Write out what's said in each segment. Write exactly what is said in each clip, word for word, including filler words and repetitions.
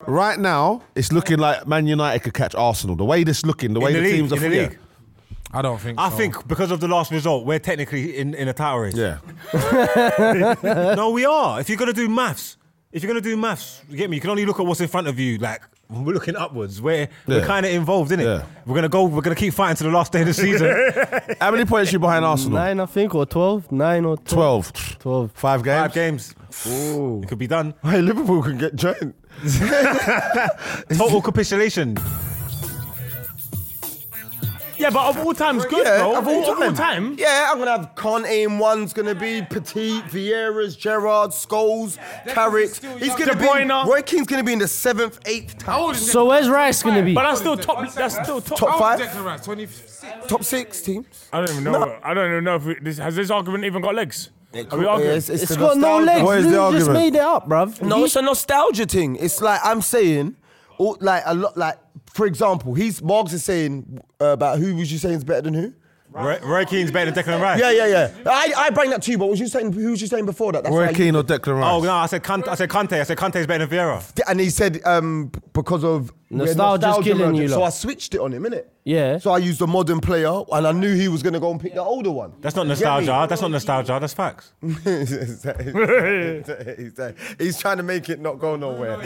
Right now, it's looking like Man United could catch Arsenal. The way this looking, the way the the, league, teams are in the yeah. league. I don't think I so. think because of the last result, we're technically in, in a title race. Yeah. No, we are. If you're going to do maths, if you're going to do maths, you get me? You can only look at what's in front of you. Like, we're looking upwards. We're, Yeah. we're kind of involved, innit? Yeah. We're going to go, we're going to keep fighting to the last day of the season. How many points are you behind Arsenal? Nine, I think, or twelve. Nine or twelve. Twelve. Twelve. Five games. Five games. Ooh. It could be done. Hey, Liverpool can get joined. Total capitulation. Yeah, but of all times, good, Yeah, bro. of all Of all time. time. Yeah, I'm gonna have Conte in one's gonna be Petit, Vieira's, Gerrard, Scholes, Carrick. He's gonna De be. Bruyne. Roy Keane's gonna be in the seventh, eighth How time. old is So where's Rice going to be? But that's still top. That's still top. Top How old is five? Declan Rice? twenty-six. Top six teams. I don't even know. No. I don't even know if we, this, has this argument even got legs. Are we Yeah, arguing? it's, it's It's the got no nostalgia. legs. What is You the just argument? made it up, bruv. No, He- it's a nostalgia thing. It's like I'm saying, all, like a lot. Like for example, he's Marks is saying uh, about who was you saying is better than who? Roy, Roy Keane's better than Declan Rice. Yeah, yeah, yeah. I, I bring that to you, but was you saying who was you saying before that? That's Roy why you- Keane or Declan Rice? Oh, no, I said Kante. I said Kante. I said Kante's better than Vieira. And he said um, because of we had Nostalgia's nostalgia killing merging, you so lot. I switched it on him, innit? Yeah. So I used a modern player, and I knew he was gonna go and pick the older one. That's not You get me? nostalgia. That's not nostalgia. That's facts. he's, he's trying to make it not go nowhere.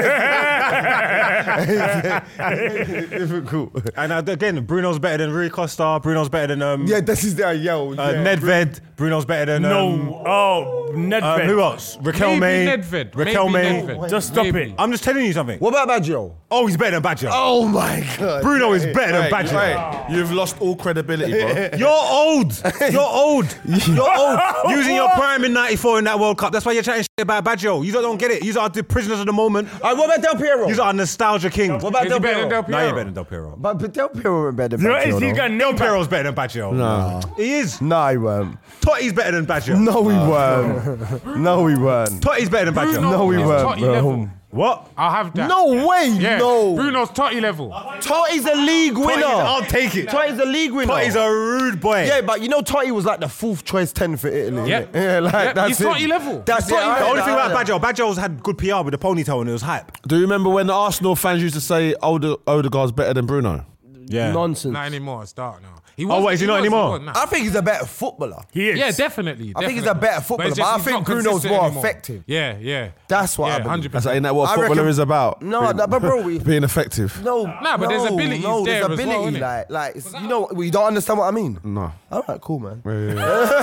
Difficult. And uh, again, Bruno's better than Rui Costa. Bruno's better than um, Yeah, this is their yell. uh, yeah. Nedved. Bruno's better than um, No. Oh, Nedved. um, who else? Raquel May. Maybe Nedved. Raquel May. Maybe Nedved. Just stop Maybe. it. I'm just telling you something. What about Baggio? Oh, he's better than Badger. Oh my god. Bruno is better than Wait, Badger. wait. You've lost all credibility, bro. You're old. You're old. You're old. Using your prime in ninety-four in that World Cup. That's why you're chatting shit about Baggio. You don't get it. You are the prisoners of the moment. All right, what about Del Piero? You are nostalgia king. What about Is Del he better than Piero? Del No, Piero? you're better than Del Piero. But, but Del Piero weren't better than You know, Baggio, he's though. got Del no Piero's better than Baggio. No. He is. No, he weren't. Totti's better than Baggio. No, we weren't. No, we weren't. Totti's better than Baggio. Bruno No, we is weren't, Totti bro. level. What? I'll have that. No way, Yeah. no. Bruno's Totti level. Totti's a league winner. I'll take it. Totti's a league winner. Totti's a rude boy. Yeah, but you know Totti was like the fourth choice ten for Italy. Yeah. innit? Yeah, like Yeah, that's he's it. Totti level. That's He's it. Totti I The level. only heard thing that, I about heard Baggio, Baggio's had good P R with the ponytail and it was hype. Do you remember when the Arsenal fans used to say Ode- Odegaard's better than Bruno? Yeah. Nonsense. Not anymore. It's dark now. He Oh, what, is he not was, anymore? was, nah. that. I think he's a better footballer. He is. Yeah, definitely. I think he's a better footballer, it's but just I he's think not Bruno's consistent more anymore. effective. Yeah, yeah. That's what I yeah, believe. one hundred That's percent. ain't that what I footballer reckon- is about? No, being, that, but bro, we, being effective. no, Nah, but there's no, abilities no, there there's as well, ability, innit? like, like, it's- you know, we don't understand what I mean. No. All right, cool, man. Yeah, yeah,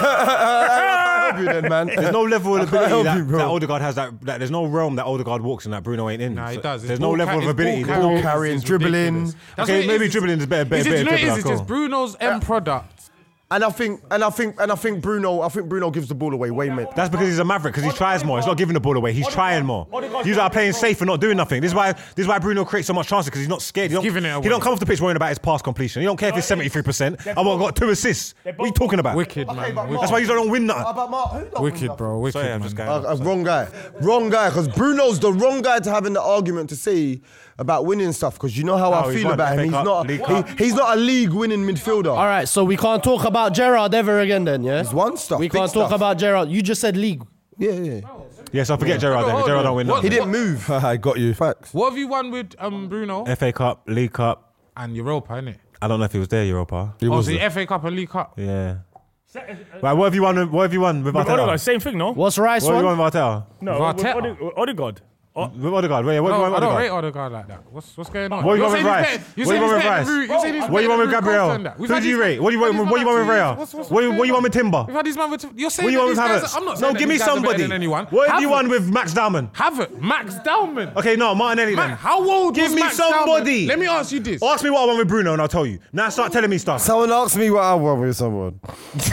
yeah. I help you then, man. There's no level of I can't ability help that, you, bro. that Odegaard has. That, that there's no realm that Odegaard walks in that Bruno ain't in. Nah, he So does. His There's no ball level ca- of his ability. ball There's no- Ball carrying carrying, is dribbling. ridiculous. That's Okay, what it maybe is. dribbling is better. better, Is it, better you know what it dribbler, is? It's cool. just Bruno's end product. And I think, and I think, and I think Bruno, I think Bruno gives the ball away way more. That's because he's a maverick, because he tries more. He's not giving the ball away. He's trying more. You are playing safe and not doing nothing. This is why this is why Bruno creates so much chances, because he's not scared. He don't, giving it away. He don't come off the pitch worrying about his pass completion. He don't care if it's seventy-three percent. I've got two assists. What are you talking about? Wicked, man. but Wicked. That's why you don't win How nothing. about Mark? Who don't win Wicked, nothing? bro. Wicked, Sorry, I'm man. just going. Uh, uh, wrong guy. Wrong guy, because Bruno's the wrong guy to have in the argument to say about winning stuff, because you know how Oh, I he's feel won about F A him. He's Cup, not, League he, Cup. he's not a league winning midfielder. All right, so we can't talk about Gerrard ever again then, yeah? He's won stuff. We big can't talk stuff. about Gerrard. You just said league. Yeah, yeah. Yes, I forget Gerrard then. Hold Gerrard on. don't win What- He nothing. didn't move. I got you. Facts. What have you won with um, Bruno F A Cup, League Cup. and Europa, innit? I don't know if he was there, Europa. He Oh, was so the there. F A Cup and League Cup. Yeah. Right, what have you won? with- What have you won with With Odegaard, Arteta? same thing, no? What's Rice What have you one? won with Arteta? No, Arteta. with Ode- Odegaard. Oh, With Odegaard, wait, what have you No, won with I don't Odegaard? rate Odegaard like that. What's what's going on? What you You're want with saying he's Rice? better- You're What you saying want he's with better Rice? than Ru- you're saying he's What you better want with than Ru Gabriel? Costa and that. We've Who had do you these- rate? What do you want? we've had What do you want with these Raya? man with- what's- What do you- what's what do you want with going on? Timber? We've had these man with. You're saying What do you that want with these guys Havertz? are- I'm not No, saying that give me these guys are better somebody. than anyone. What have you Havertz. won with Max Dowman? Havertz, Max Dowman. Okay, no, Martinelli Man, then. how old Give was me Max somebody. Dowman? Let me ask you this. Ask me what I won with Bruno and I'll tell you. Now start telling me stuff. Someone asked me what I want with someone. What's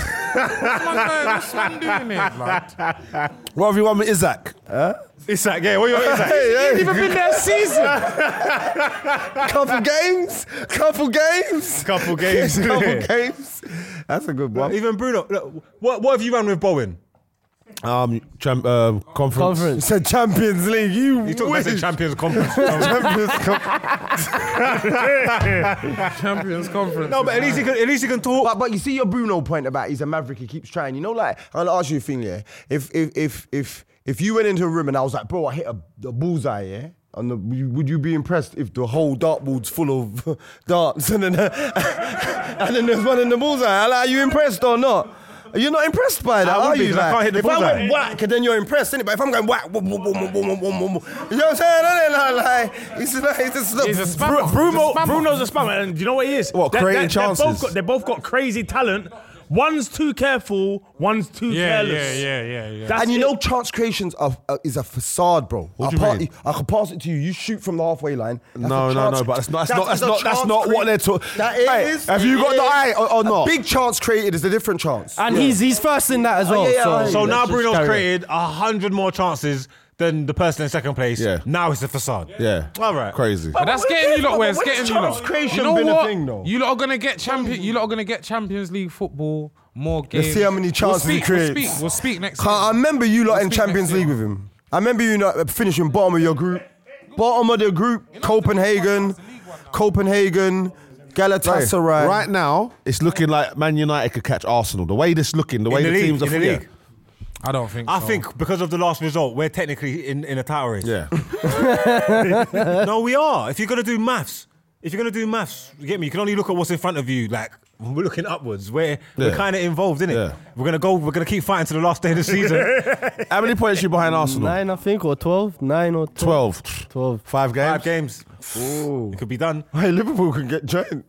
man doing it, blood? What have you won with Isaac? Isaac, yeah, what do you want with Isaac? Hey, He's even been there a season. couple games, couple games, Couple games. couple games. That's a good one. Even Bruno. Look, what, what have you won with Bowen? Um, champ, uh, conference. You Conference. said Champions League. You You took about the wish. Champions Conference. Champions Cup. Champions Conference. No, but at least he can, at least he can talk. But, but you see your Bruno point about he's a maverick. He keeps trying. You know, like I'm gonna ask you a thing. Yeah, if if if if if you went into a room and I was like, bro, I hit a, a bullseye. Yeah, And the, would you be impressed if the whole dartboard's full of darts and then and then there's one in the bullseye? Like, are you impressed or not? You're not impressed by that, I would are be, you? 'cause I Like, can't hit the if I bullseye. went whack, then you're impressed, innit? But if I'm going whack, boom, boom, boom, boom, boom, boom, boom, boom, you know what I'm saying? Innit? Like, like, it's just, it's just look, He's a Bru- spammer. Bruno, He's a spammer. Bruno's a spammer, and do you know what he is? What, They're- creating they're- they're both chances? got- They both got crazy talent. One's too careful, one's too Yeah, careless. yeah, yeah, yeah, yeah. That's and you it. know, chance creations are, uh, is a facade, bro. What I, do you pa- mean? I can pass it to you. You shoot from the halfway line. That's No, a no, chance- no, but that's not. That's that not. That's is a not. That's chance not what crea- they're talking. That Hey, is. have you got it the is. eye or, or A not? big chance created is a different chance. And he's he's first in that as well. yeah, yeah, so I- So let's now just Bruno's carry on. created a hundred more chances than the person in second place. Yeah. Now it's a facade. Yeah. All right. Crazy. But that's But getting you lot where it's when's getting you chance lot. creation You know been a what? thing, though? You lot are gonna get champion. You lot are gonna get Champions League football. More games. Let's see how many chances we'll he speak, we'll creates. speak. We'll speak next. Can't- I season. remember you lot We'll in speak Champions next League year. with him. I remember you lot finishing bottom of your group. Bottom of the group, Copenhagen, Copenhagen, Galatasaray. Right now, it's looking like Man United could catch Arsenal. The way this looking, the way the the, league, teams are in the yeah. league. I don't think. I so. think because of the last result, we're technically in, in a title race. Yeah. No, we are. If you're gonna do maths, if you're gonna do maths, you get me. You can only look at what's in front of you. Like when we're looking upwards. We're we're Yeah. kind of involved, innit? Yeah. We're gonna go. We're gonna keep fighting to the last day of the season. How many points are you behind Arsenal? Nine, I think, or twelve. Nine or twelve. Twelve. Twelve. Five games. Five games. It could be done. Hey, Liverpool can get giant.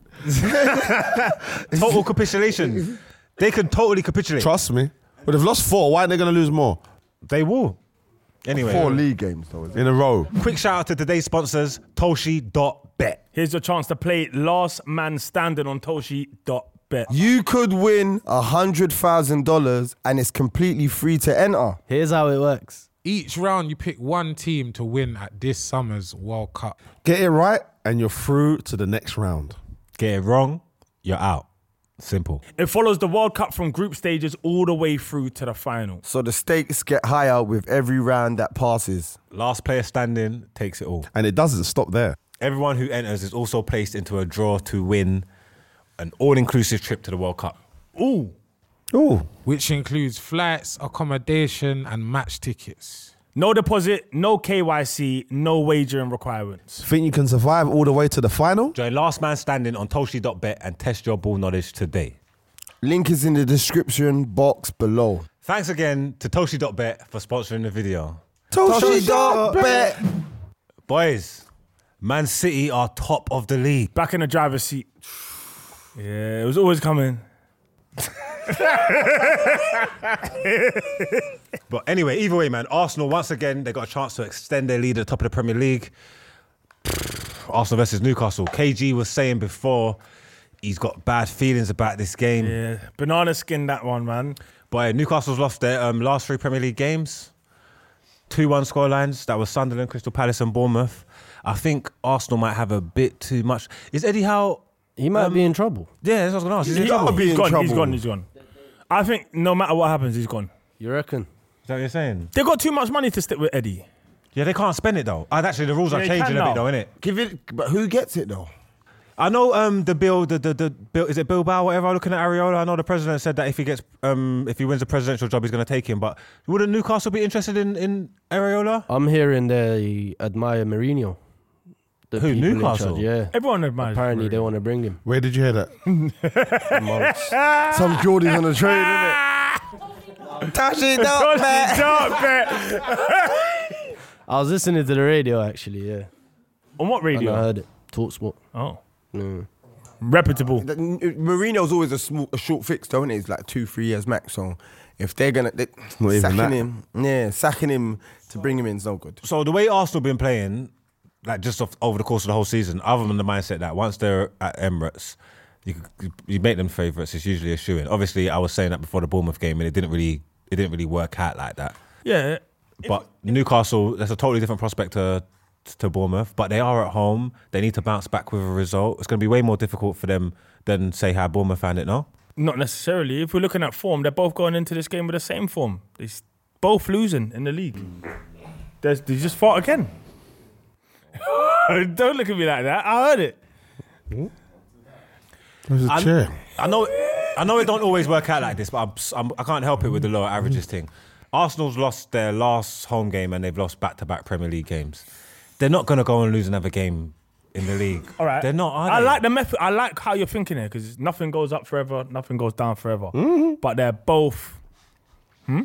Total capitulation. They could totally capitulate. Trust me. But they've lost four. Why aren't they going to lose more They will. Anyway, Four league games, though. Isn't it? in a row? quick shout out to today's sponsors, Toshi dot bet. Here's your chance to play last man standing on Toshi dot bet. You could win a hundred thousand dollars, and it's completely free to enter. Here's how it works. each round you pick one team to win at this summer's World Cup. Get it right, and you're through to the next round. Get it wrong, you're out. Simple. It follows the World Cup from group stages all the way through to the final. So the stakes get higher with every round that passes. Last player standing takes it all. And it doesn't stop there. Everyone who enters is also placed into a draw to win an all-inclusive trip to the World Cup. Ooh. Ooh. Which includes flights, accommodation, and match tickets. No deposit, no K Y C, no wagering requirements. Think you can survive all the way to the final? Join Last Man Standing on Toshi dot bet and test your ball knowledge today. Link is in the description box below. Thanks again to Toshi dot bet for sponsoring the video. Toshi dot bet. Boys, Man City are top of the league. Back in the driver's seat. Yeah, it was always coming. But anyway, either way, man, Arsenal, once again, they got a chance to extend their lead at the top of the Premier League. Arsenal versus Newcastle. K G was saying before he's got bad feelings about this game. Yeah, banana skin that one, man. But Newcastle's lost their um, last three Premier League games. two one scorelines. That was Sunderland, Crystal Palace and Bournemouth. I think Arsenal might have a bit too much. Is Eddie Howe... He might Um, be in trouble. Yeah, that's what I was going to ask. Is he in He- trouble? be he's in gone, he's trouble. gone, he's gone. I think no matter what happens, he's gone. You reckon? Is that what you're saying? They got too much money to stick with Eddie. Yeah, they can't spend it though. Uh, actually, the rules Yeah, are they changing can a bit now. though, innit? Give it, but who gets it though? I know um, the bill, the the the bill, is it Bilbao, whatever? Looking at Areola, I know the president said that if he gets, um, if he wins the presidential job, he's going to take him. But wouldn't Newcastle be interested in in Areola? I'm hearing they admire Mourinho. The Who, people in Newcastle? charge, yeah. Everyone admires Apparently they Mourinho. want to bring him. Where did you hear that? Amongst- Some Geordies on the train, innit? Toshi dot bet. Don't bet. I was listening to the radio actually, yeah. On what And I radio? heard it. Talksport. Oh. Mm. Reputable. That- Mourinho's always a small, a short fix, don't it? It's like two, three years max. So if they're gonna they, Not even sacking that. him, yeah, sacking him to bring him in is no good. So the way Arsenal been playing, like just off, over the course of the whole season, other than the mindset that once they're at Emirates, you you make them favourites. It's usually a shoo-in. Obviously, I was saying that before the Bournemouth game, and it didn't really it didn't really work out like that. Yeah. But Newcastle, that's a totally different prospect to to Bournemouth. But they are at home. They need to bounce back with a result. It's going to be way more difficult for them than, say, how Bournemouth found it, no? Not necessarily. If we're looking at form, they're both going into this game with the same form. They're both losing in the league. There's, they just fought again. Don't look at me like that. I heard it. There's a I, chair. I know, I know it don't always work out like this, but I'm, I'm, I can't help it with the lower averages thing. Arsenal's lost their last home game and they've lost back-to-back Premier League games. they're not going to go and lose another game in the league. All right. They're not, are I they? like the method. I like how you're thinking here because nothing goes up forever, nothing goes down forever. Mm-hmm. But they're both. Hmm?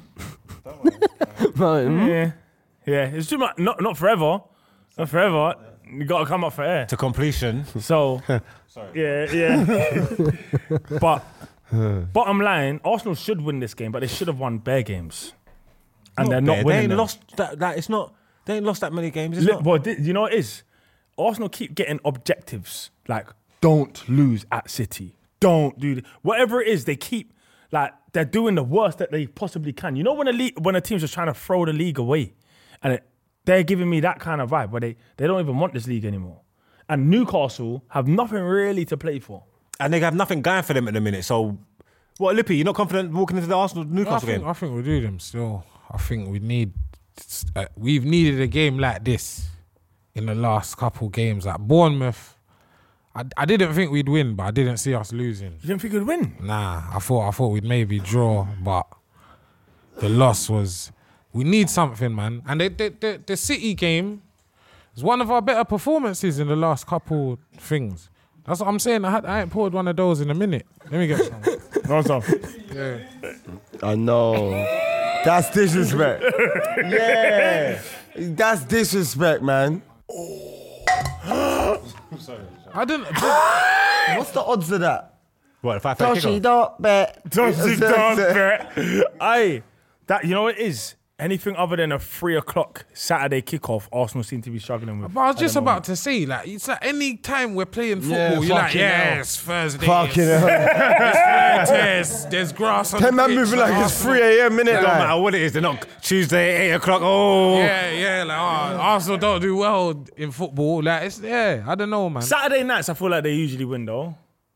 yeah. Yeah. It's just not, not, not forever. Not forever. You got to come up for air. To completion. So, yeah, yeah. But bottom line, Arsenal should win this game, but they should have won bare games. And they're not They winning ain't them. lost that, that. It's not. They ain't lost that many games. It's Li- not. Well, thi- you know what it is? Arsenal keep getting objectives like don't lose at City, don't do th- whatever it is. They keep like they're doing the worst that they possibly can. You know when a league, when a team's just trying to throw the league away, and it, they're giving me that kind of vibe where they they don't even want this league anymore. And Newcastle have nothing really to play for. And they have nothing going for them at the minute. So, what, Lippy? You're not confident walking into the Arsenal I Newcastle think, game? I think we'll do them still. I think we need. Uh, we've needed a game like this in the last couple games. Like Bournemouth, I, I didn't think we'd win, but I didn't see us losing. You didn't think you'd win? Nah, I thought I thought we'd maybe draw, but the loss was. We need something, man. And the the, the, the City game is one of our better performances in the last couple things. That's what I'm saying. I, had, I ain't poured one of those in a minute. Let me get some. No, Tom. Yeah. I know. That's disrespect. Yeah. That's disrespect, man. I didn't. What's the odds of that? What, five five Toshi, don't bet. Don't don't bet. Aye, that you know what it is. Anything other than a three o'clock Saturday kickoff, Arsenal seem to be struggling with. But I was at just the about moment. to say, like, it's like any time we're playing football, Yeah, you're like, fucking yeah, hell. it's Thursday. Fucking it's, hell. there's, there's grass on Ten the man pitch, moving like it's Arsenal- three a.m. minute. It don't Like. matter what it is. They're not Tuesday, eight o'clock. Oh. Yeah, yeah, like, oh, Arsenal don't do well in football. Like, it's, yeah, I don't know, man. Saturday nights, I feel like they usually win though.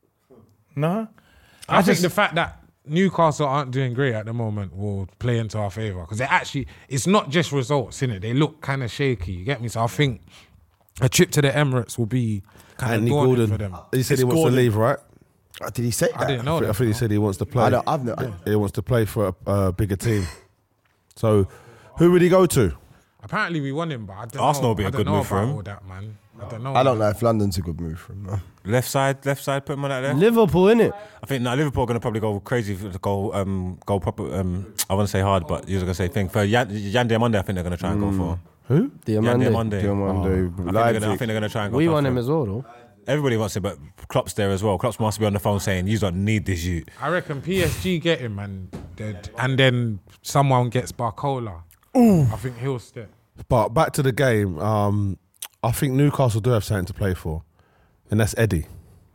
No, I, think the fact that Newcastle aren't doing great at the moment will play into our favour because they actually, it's not just results, innit? They look kind of shaky, you get me? So I think a trip to the Emirates will be kind of Anthony daunting Gordon. for them. He said It's he wants Gordon. to leave, right? Uh, Did he say that? I didn't know I think, I that. think he said he wants to play. I don't, I've no, I- He wants to play for a, a bigger team. So, who would he go to? Apparently we won him, but I don't Arsenal know. would be a I don't good know move for about him. all that, man. I don't know. I don't know if London's a good move for him. No. Left side, left side, put him on that left. Liverpool, innit? I think now Liverpool are going to probably go crazy for the goal, um, go proper. Um, I want to say hard, but you're going to say thing for Yan, Yan Diamande. I think they're going to try and go for. Who? Diamande. Diamande. Diamande. I think, they're gonna, I think they're going to try and go. We tough want for him as well, though. Everybody wants it, but Klopp's there as well. Klopp must be on the phone saying, "You don't need this, you." I reckon P S G get him and then- and then someone gets Barcola. Ooh. I think he'll step. But back to the game. Um, I think Newcastle do have something to play for, and that's Eddie.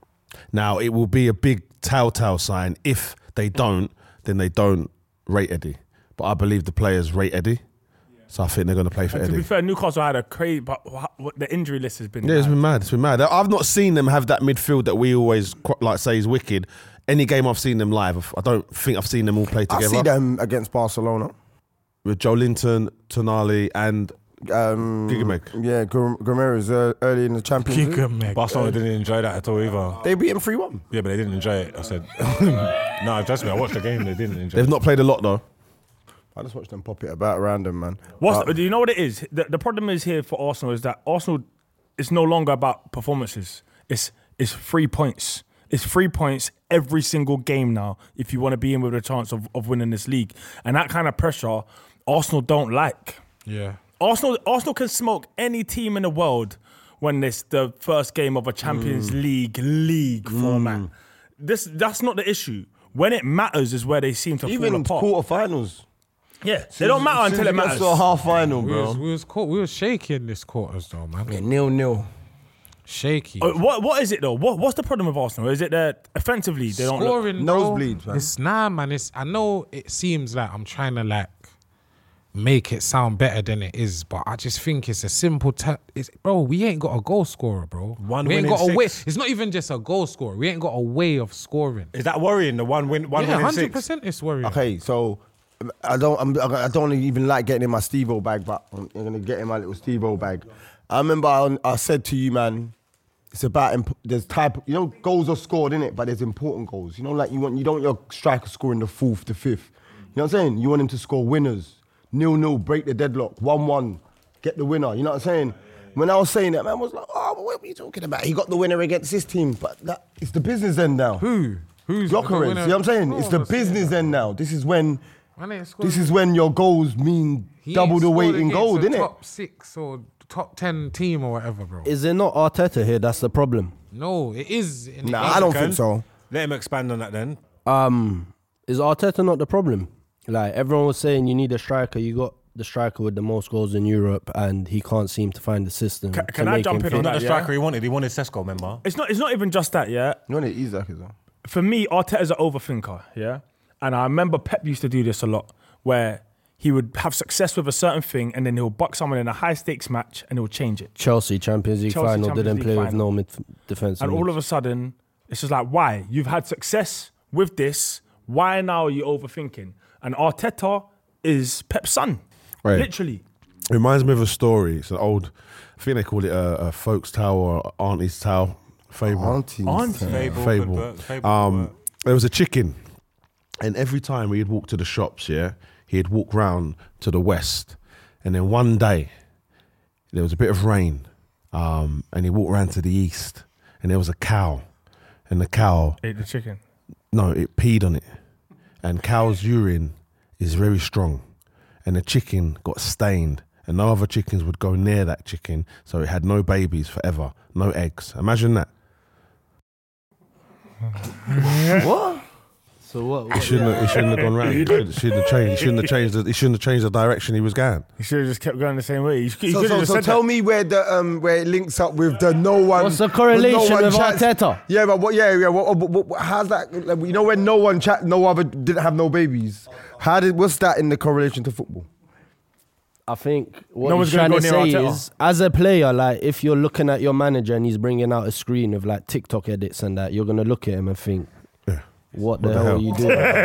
Now it will be a big telltale sign if they don't. Then they don't rate Eddie. But I believe the players rate Eddie, so I think they're going to play for And to be Eddie. fair, Newcastle had a crazy, but wha- what the injury list has been. Yeah, it's mad. been mad. It's been mad. I've not seen them have that midfield that we always qu- like say is wicked. Any game I've seen them live, I don't think I've seen them all play I together. see them against Barcelona. With Joe Linton, Tonali, and Um, Gigameg. Yeah, Gr- Gramera's uh, early in the Champions League. Barcelona didn't enjoy that at all either. They beat him three one. Yeah, but they didn't enjoy it. I said, no, trust me. I watched the game. They didn't enjoy they've it. not played a lot though. I just watched them pop it about around them, man. What's Uh, do you know what it is? The, the problem is here for Arsenal is that Arsenal is no longer about performances. It's it's three points. It's three points every single game now if you want to be in with a chance of, of winning this league. And that kind of pressure, Arsenal don't like. Yeah. Arsenal Arsenal can smoke any team in the world when it's the first game of a Champions League league format. This that's not the issue. When it matters is where they seem to even fall apart. quarterfinals. Yeah, they don't matter until it matters. To a half final, We bro. was, we was caught, we was shaky in this quarters though, man. Yeah, nil nil. Shaky. Uh, What what is it though? What what's the problem with Arsenal? Is it that offensively they don't look, Scoring though, Nosebleeds, man. It's nah, man. It's I know it seems like I'm trying to like make it sound better than it is, but I just think it's a simple. Ta- it's, bro, we ain't got a goal scorer, bro. One we ain't win in got a way. six. It's not even just a goal scorer. We ain't got a way of scoring. Is that worrying? The one win, one Yeah, win in hundred six. percent. It's worrying. Okay, so um, I don't, I'm, I don't even like getting in my Steve-O bag, but I'm gonna get in my little Steve-O bag. I remember I, I said to you, man, it's about imp- there's type. You know, goals are scored in it, but there's important goals. You know, like you want, you don't want your striker scoring the fourth, the fifth. You know what I'm saying? You want him to score winners. Nil nil, break the deadlock. One one, get the winner. You know what I'm saying? When I was saying that, man was like, oh, but what are you talking about? He got the winner against this team, but that, it's the business end now. Who? Who's Gyökeres, you know what I'm saying? It's the business end now. This is when this is when your goals mean double the weight in gold, isn't it? Top six or top ten team or whatever, bro. Is it not Arteta here? That's the problem. No, it is. in the Nah, game. I don't think so. Let him expand on that then. Um, is Arteta not the problem? Like everyone was saying, you need a striker. You got the striker with the most goals in Europe, and he can't seem to find the system. Can- to can I make jump him in fit. on Not that? the yeah? striker he wanted. He wanted Sesko, remember? It's not. It's not even just that. Yeah. You want it Isaac as well. For me, Arteta's an overthinker. Yeah. And I remember Pep used to do this a lot, where he would have success with a certain thing, and then he'll buck someone in a high stakes match, and he'll change it. Chelsea Champions League Chelsea final Champions didn't League play with final. no mid defense. And all of a sudden, it's just like, why? You've had success with this. Why now are you overthinking? And Arteta is Pep's son. Right. Literally. It reminds me of a story. It's an old, I think they call it a, a folks tale or auntie's tale. Fable. Auntie. Auntie. Fable. Fable. good work, Fable, Um, good work. there was a chicken, and every time he'd walk to the shops, yeah, he'd walk round to the west, and then one day there was a bit of rain, um, and he walked round to the east, and there was a cow, and the cow, Ate the chicken. no, it peed on it, and cow's urine is very strong, and the chicken got stained, and no other chickens would go near that chicken, so it had no babies forever, no eggs. Imagine that. what? So what? He what shouldn't, have, he shouldn't have gone round. He shouldn't, shouldn't have changed. He shouldn't have changed. The, he shouldn't have changed the direction he was going. You should have just kept going the same way. You, you So, could have so, just so said tell that. me where the um where it links up with the no one. What's the with correlation one with chats- Arteta? Yeah, but what? Yeah, yeah. What, what, what, how's that? Like, you know, when no one chat, no other didn't have no babies. How did? What's that in the correlation to football? I think what No he's one's gonna trying to go near say Arteta. is, as a player, like if you're looking at your manager and he's bringing out a screen of like TikTok edits and that, you're gonna look at him and think, Yeah. "What the What the hell, hell? are you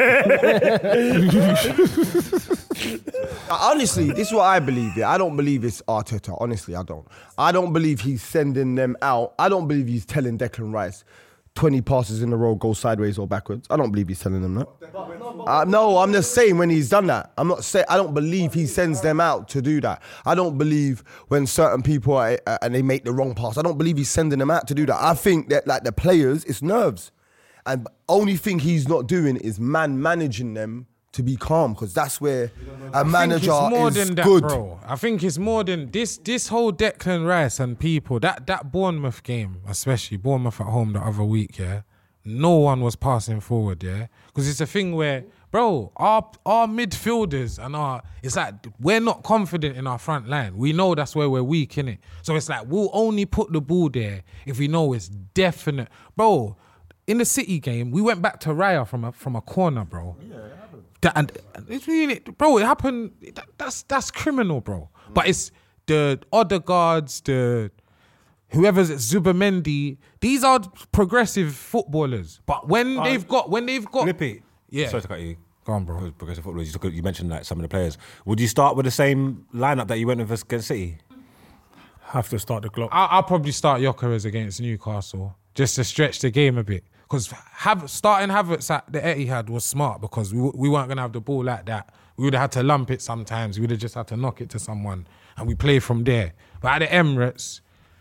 doing?" Honestly, this is what I believe. Yeah, I don't believe it's Arteta. Honestly, I don't. I don't believe he's sending them out. I don't believe he's telling Declan Rice twenty passes in a row go sideways or backwards. I don't believe he's telling them that. Uh, no, I'm just saying when he's done that. I'm not saying I don't believe he sends them out to do that. I don't believe when certain people are, uh, and they make the wrong pass. I don't believe he's sending them out to do that. I think that like the players, it's nerves, and only thing he's not doing is man managing them to be calm, because that's where a manager I think it's more is than that, good. bro. I think it's more than this. This whole Declan Rice and people that that Bournemouth game, especially Bournemouth at home the other week, yeah. No one was passing forward, yeah, because it's a thing where, bro, our our midfielders and our it's like we're not confident in our front line. We know that's where we're weak, innit? So it's like we'll only put the ball there if we know it's definite, bro. In the City game, we went back to Raya from a from a corner, bro. Yeah, it happened. That, and and it's really, bro, it happened. That, that's that's criminal, bro. Mm. But it's the Odegaards, the whoever's at Zubamendi. These are progressive footballers. But when Uh, they've got, when they've got, Lippy. yeah, Sorry to cut you. go on, bro. Because Progressive footballers. You, took, you mentioned like some of the players. Would you start with the same lineup that you went with against City? Have to start the clock. I, I'll probably start Gyökeres against Newcastle just to stretch the game a bit. Because have, starting Havertz at the Etihad was smart because we, we weren't going to have the ball like that. We would have had to lump it sometimes. We would have just had to knock it to someone and we play from there. But at the Emirates,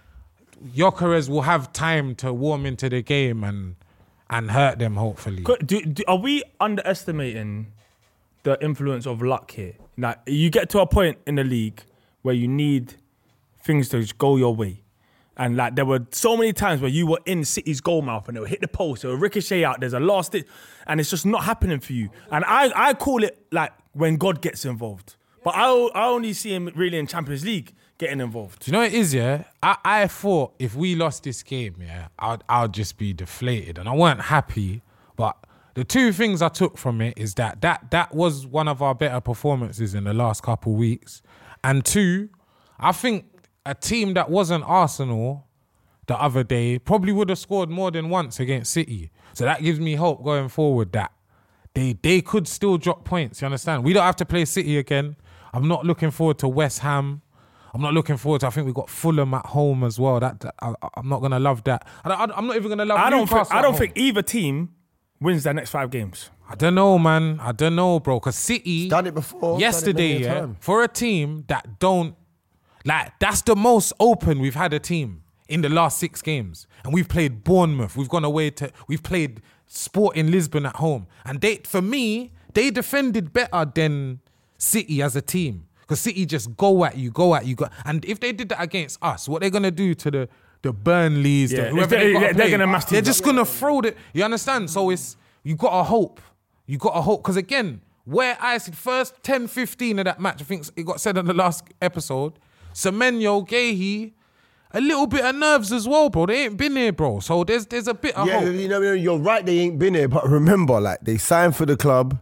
Gyökeres will have time to warm into the game and and hurt them, hopefully. Could- Do, do, are we underestimating the influence of luck here? Now, you get to a point in the league where you need things to just go your way. And like there were so many times where you were in City's goal mouth and it would hit the post, it would ricochet out, there's a last hit, and it's just not happening for you. And I, I call it like when God gets involved. But I, I only see him really in Champions League getting involved. Do you know what it is, yeah? I, I thought if we lost this game, yeah, I'd, I'd just be deflated. And I weren't happy. But the two things I took from it is that that, that was one of our better performances in the last couple of weeks. And two, I think a team that wasn't Arsenal the other day probably would have scored more than once against City. So that gives me hope going forward that they they could still drop points, you understand? We don't have to play City again. I'm not looking forward to West Ham. I'm not looking forward to, I think we've got Fulham at home as well. That, that I, I'm not going to love that. I, I, I'm not even going to love I don't, Newcastle think, I at don't home. think either team wins their next five games. I don't know, man. I don't know, bro. Because City, Done it before. yesterday, done it many a yeah, time. for a team that don't, Like, that's the most open we've had a team in the last six games. And we've played Bournemouth. We've gone away to, we've played Sporting Lisbon at home. And they, for me, they defended better than City as a team. Because City just go at you, go at you. Go, and if they did that against us, what they're going to do to the, the Burnleys, Yeah, the, whoever they- they, they're they're, gonna mass they're team just up. going to throw it. You understand? So it's, you got to hope. You got to hope. Because again, where I said first ten, fifteen of that match, I think it got said in the last episode, Semenyo, Gehi, a little bit of nerves as well, bro. They ain't been here, bro. So there's there's a bit of Yeah, hope. you know, you're right. They ain't been here, but remember, like they signed for the club,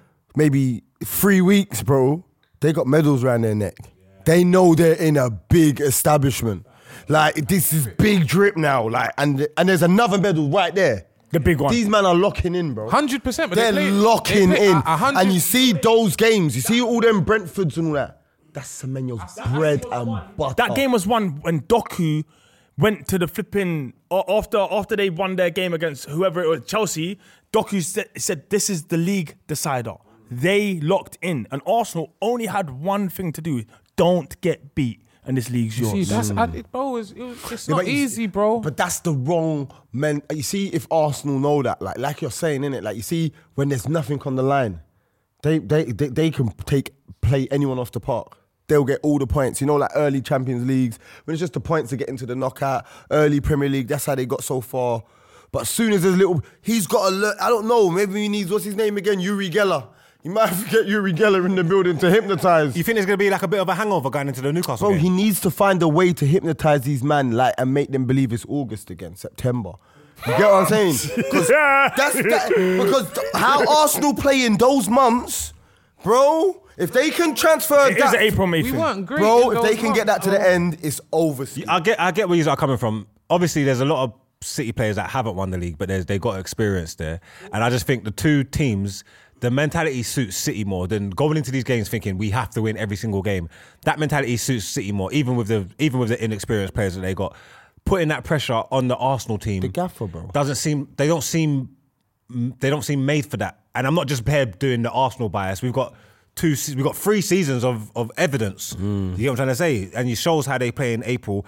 maybe three weeks, bro. They got medals around their neck. They know they're in a big establishment. Like this is big drip now. Like and and there's another medal right there. The big one. These men are locking in, bro. one hundred percent. But They're they play, locking they play in. a- a hundred- And you see those games, you see all them Brentfords and all that. That's Semenyo's bread and butter. That game was won when Doku went to the flipping a- after after they won their game against whoever it was, Chelsea. Doku said, said this is the league decider. They locked in, and Arsenal only had one thing to do: don't get beat, and this league's yours. See, that's, I, it, bro, it's, it, it's Yeah, not but you- easy, bro. But that's the wrong men. You see, if Arsenal know that, like, like you're saying, innit? Like you see, when there's nothing on the line, they they they, they can take play anyone off the park. They'll get all the points. You know, like early Champions Leagues, when it's just the points to get into the knockout. Early Premier League, that's how they got so far. But as soon as there's a little, he's got to learn. I don't know. Maybe he needs what's his name again, Uri Geller. You might have to get Uri Geller in the building to hypnotise. You think there's going to be like a bit of a hangover going into the Newcastle Bro, game? he needs to find a way to hypnotise these man, like, and make them believe it's August again, September. You get what I'm saying? Because that's that, because th- how Arsenal play in those months, bro. If they can transfer It is that, an April May we thing. weren't great. bro. in If they those can get that months, to the bro. end, it's over. Steve. I get, I get where you are coming from. Obviously, there's a lot of City players that haven't won the league, but there's they got experience there, and I just think the two teams, the mentality suits City more than going into these games thinking we have to win every single game. That mentality suits City more, even with the even with the inexperienced players that they got. Putting that pressure on the Arsenal team, The gaffer, bro. doesn't seem they don't seem they don't seem made for that. And I'm not just here doing the Arsenal bias. We've got two, se- we've got three seasons of of evidence. You get what I'm trying to say? And it shows how they play in April.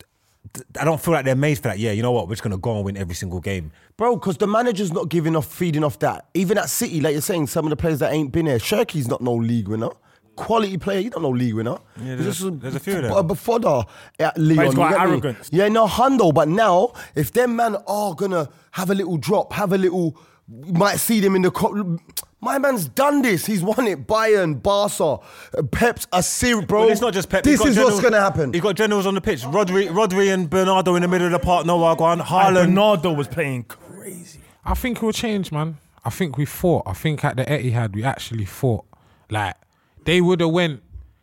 I don't feel like they're made for that. Yeah, you know what? We're just gonna go and win every single game. Bro, because the manager's not giving off, feeding off that. Even at City, like you're saying, some of the players that ain't been there. Shirky's not no league winner. Quality player, you don't know league winner. Yeah, there's He's a- just there's a few of them. b- b- fodder at Leon. But he's got you get me? arrogance. Yeah, no, hundo. But now, if them man are gonna have a little drop, have a little, you might see them in the. Co- My man's done this. He's won it. Bayern, Barca, uh, Pep's a serious, bro. Well, it's not just Pep. This You've got is what's generals- gonna happen. You've got generals on the pitch. Rodri, Rodri and Bernardo in the middle of the park. Noah Guan, And Haaland. Bernardo was playing crazy. I think it will change, man. I think we fought. I think at the Etihad we actually fought. Like they would have went.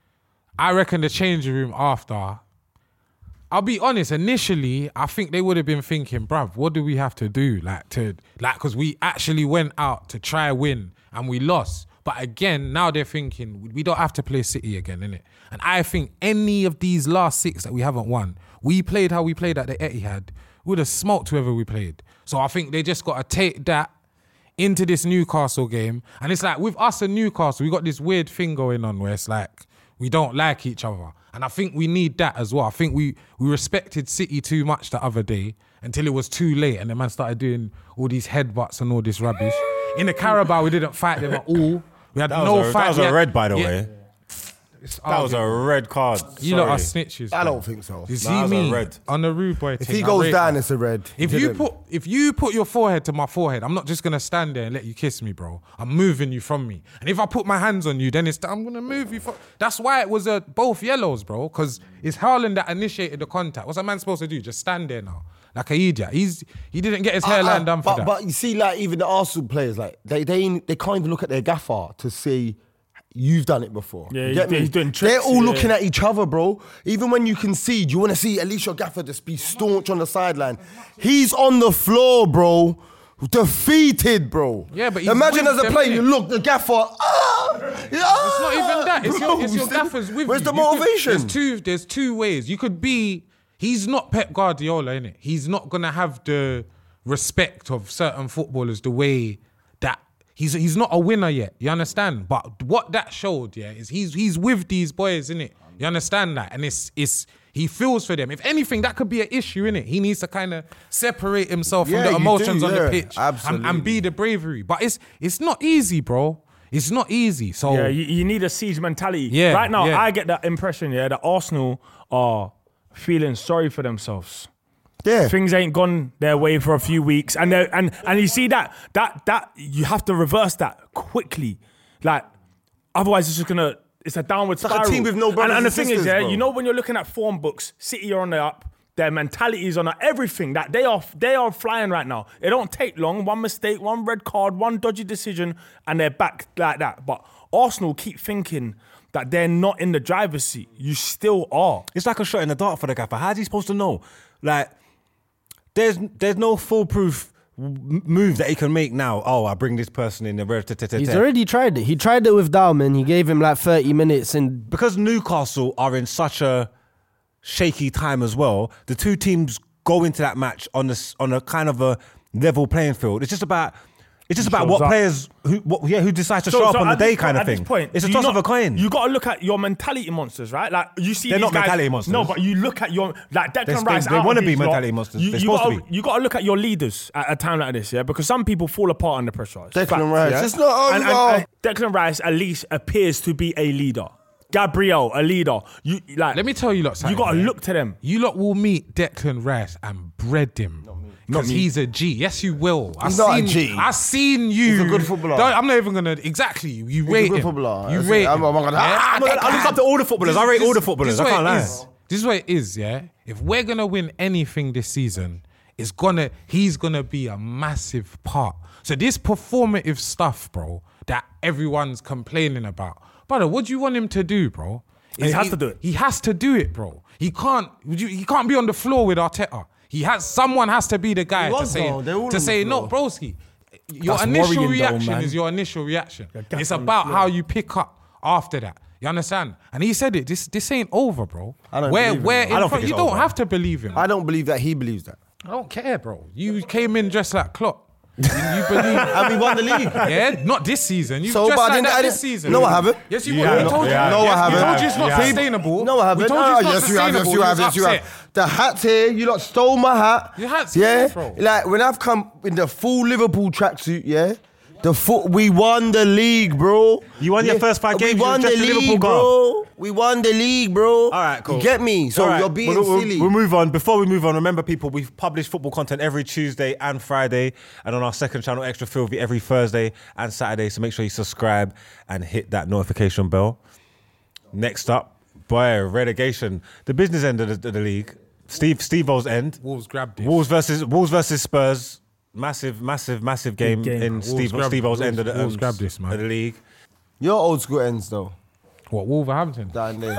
I reckon the changing room after. I'll be honest. Initially, I think they would have been thinking, "Bruv, what do we have to do?" Like to like because we actually went out to try win and we lost. But again, now they're thinking we don't have to play City again, innit? And I think any of these last six that we haven't won, we played how we played at the Etihad, we would have smoked whoever we played. So I think they just got to take that into this Newcastle game. And it's like with us and Newcastle, we got this weird thing going on where it's like we don't like each other. And I think we need that as well. I think we, we respected City too much the other day until it was too late and the man started doing all these headbutts and all this rubbish. In the Carabao, we didn't fight them at all. We had That no was a, fight. that was We a had- red, by the Yeah, way. it's That was a arguable. red card. You lot are Sorry. snitches. I bro. don't think so. You Nah, see that was a me red. on the rude boy If thing, he I goes rate down, that. it's a red. If Get you him. put if you put your forehead to my forehead, I'm not just gonna stand there and let you kiss me, bro. I'm moving you from me. And if I put my hands on you, then it's I'm gonna move you. From, that's why it was uh, both yellows, bro. Because it's Haaland that initiated the contact. What's a man supposed to do? Just stand there now, like a idiot. He's he didn't get his hairline Uh, uh, done for but, that. But you see, like even the Arsenal players, like they they ain't- they can't even look at their gaffer to see you've done it before. Yeah, You he's get doing- me? he's doing They're tricks, all yeah. looking at each other, bro. Even when you concede, you want to see at least your gaffer just be staunch on the sideline. He's on the floor, bro. Defeated, bro. Yeah, but he's imagine with as a them, player, innit? you look the gaffer. Ah, It's not even that. It's your, it's your gaffers with Where's you. the You could- motivation? there's two. There's two ways. You could be. He's not Pep Guardiola, innit? He's not gonna have the respect of certain footballers the way that he's. He's not a winner yet. You understand? But what that showed, yeah, is he's he's with these boys, innit? You understand that? And it's it's he feels for them. If anything, that could be an issue, innit? He needs to kind of separate himself Yeah, from the you emotions do, on yeah, the pitch and, absolutely. and be the bravery. But it's it's not easy, bro. It's not easy. So Yeah, you, you need a siege mentality. Yeah, Right now, yeah. I get that impression, yeah, that Arsenal are feeling sorry for themselves. Yeah. Things ain't gone their way for a few weeks. And they're- and and you see that, that, that, you have to reverse that quickly. Like, otherwise it's just gonna, it's a downward like a spiral. team with no brothers and, and the and thing sisters, is, yeah, bro. you know when you're looking at form books, City are on the up, their mentality is on the, everything. That they are they are flying right now. It don't take long. One mistake, one red card, one dodgy decision, and they're back like that. But Arsenal keep thinking that they're not in the driver's seat. You still are. It's like a shot in the dark for the gaffer. How's he supposed to know? Like, there's there's no foolproof m- move that he can make now. Oh, I bring this person in. The He's already tried it. He tried it with Dalman. He gave him like thirty minutes and because Newcastle are in such a shaky time as well. The two teams go into that match on this on a kind of a level playing field. It's just about it's just about shows what up. players who what, yeah who decides to show up on the at day this kind point- of thing. At this point, it's a do toss you of not- a coin. You got to look at your mentality monsters, right? Like you see, They're these not guys, mentality monsters. No, but you look at your like Declan They- Rice. they out wanna of be these lot, mentality monsters. You, They're you supposed to gotta, be. You got to look at your leaders at a time like this, yeah, because some people fall apart under pressure. It's Declan facts, Rice. yeah? It's not And- over. and- and Declan Rice at least appears to be a leader. Gabriel, a leader. You like. let me tell you lot something. You got to yeah? look to them. You lot will meet Declan Rice and bread him. Because he's a G. Yes, you will. He's I've not a seen, G. I've seen you. He's a good footballer. Don't- I'm not even going to... Exactly. You, you rate a good him. footballer. You That's rate it. I'm- him. I'm gonna- Yeah? Ah, I'm gonna- I look up to all the footballers. I rate all the footballers. This I is can't what it lie. is. This is what it is, yeah? If we're going to win anything this season, it's gonna. he's going to be a massive part. So this performative stuff, bro, that everyone's complaining about, brother, what do you want him to do, bro? He has to do it. He has to do it, bro. He can't. He can't be on the floor with Arteta. He has. Someone has to be the guy He to was, say though. They're all to on say the no, floor. broski. Your That's initial worrying, though, reaction man. is your initial reaction. gas It's on the about floor. how you pick up after that. You understand? And he said it. This this ain't over, bro. I don't where believe him, where man. in I don't front, think you it's don't over. have to believe him. I don't believe that he believes that. I don't care, bro. You came in dressed like Klopp. You, you believe? And we won the league. Yeah, not this season. You So, dressed but I like didn't- that I this didn't- season. No, I haven't. Yes, you You will. have. We told you. Yeah. No, I Yes, haven't. We told you it's not Yeah. sustainable. No, I haven't. We told No, you it's not yes, you have. Yes, sustainable. you have. was Yes, you upset. have. The hat's here. You lot stole my hat. Your hat's yeah, here, bro. like when I've come in the full Liverpool tracksuit, yeah. The foot, we won the league, bro. You won your Yeah, first five games, We you won were the dressed in league, Liverpool garb. bro. We won the league, bro. All right, cool. You get me? So All right, you're being we'll, we'll- silly. We'll move on. Before we move on, remember, people, we've published football content every Tuesday and Friday, and on our second channel, Extra Filthy, every Thursday and Saturday. So make sure you subscribe and hit that notification bell. Next up, boy, relegation, the business end of the, of the league. Steve, Steve-O's end. Wolves grabbed it. Wolves versus Wolves versus Spurs. Massive, massive, massive game, game. in Wolves Steve, grabbed- Steve-O's end of the, Wolves um, grabbed this, man. of the league. Your old school ends though. What, Wolverhampton? Down there.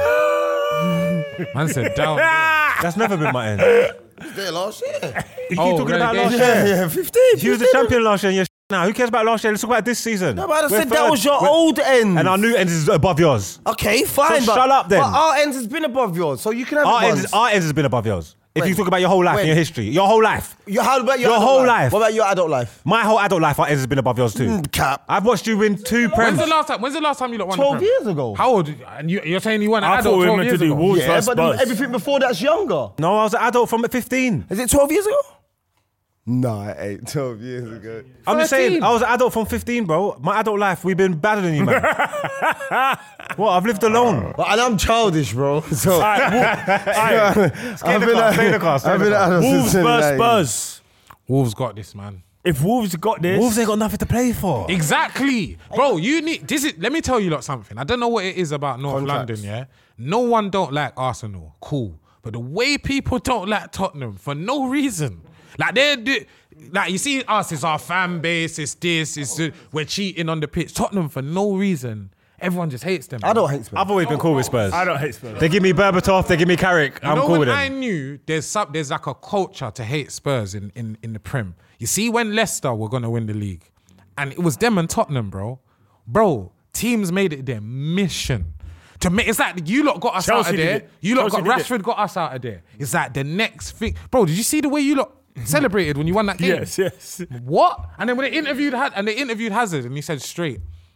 Man said down. That's never been my end. there last year. You keep Oh, talking about last relegation. year. Yeah, yeah, fifteen. He was the champion last year and you're now. Who cares about last year? Let's talk about this season. No, but I We're said that third. was your We're- old end. And our new end is above yours. Okay, fine. So but, shut up then. But our ends has been above yours, so you can have Our it end, once. is, our end has been above yours. If When? you talk about your whole life When? and your history, your whole life, Your, how about your, Your adult whole life. What about your adult life? my whole adult life, our end has been above yours too. Mm, cap. I've watched you win two When's prems. the last time? When's the last time you lot won Twelve the Prem? years ago. How old? And you, you're saying you won an I adult thought we were twelve meant to years do ago? Wolves Yeah, versus but Spurs. everything before that's younger. No, I was an adult from fifteen. Is it twelve years ago? Nah, it ain't twelve years ago. I'm just saying, thirteen. I was an adult from fifteen, bro. My adult life, we've been better than you, man. What? I've lived alone. But, and I'm childish, bro. So Alright, Wol- alright, I've the been car, at- stay in the car, stay in I've the been car. at adults Wolves since versus like- Spurs. Wolves got this, man. If Wolves got this, Wolves ain't got nothing to play for. Exactly, bro. You need this. Is let me tell you lot something. I don't know what it is about North Contracts. London. Yeah, no one don't like Arsenal. Cool, but the way people don't like Tottenham for no reason, like they're they, like you see us, it's our fan base. It's this. It's uh, we're cheating on the pitch. Tottenham for no reason. Everyone just hates them. I don't hate Spurs. I've always been cool with Spurs. I don't hate Spurs. They give me Berbatov, they give me Carrick. You I'm know cool when with them. I knew there's some, there's like a culture to hate Spurs in, in, in the Prem. You see when Leicester were gonna win the league, and it was them and Tottenham, bro. Bro, teams made it their mission to make. It's like you lot got us Chelsea out of did there. it. You lot Chelsea got did Rashford got us out of there. It's like the next thing, bro. Did you see the way you lot celebrated when you won that game? Yes, yes. What? And then when they interviewed had and they interviewed Hazard and he said straight,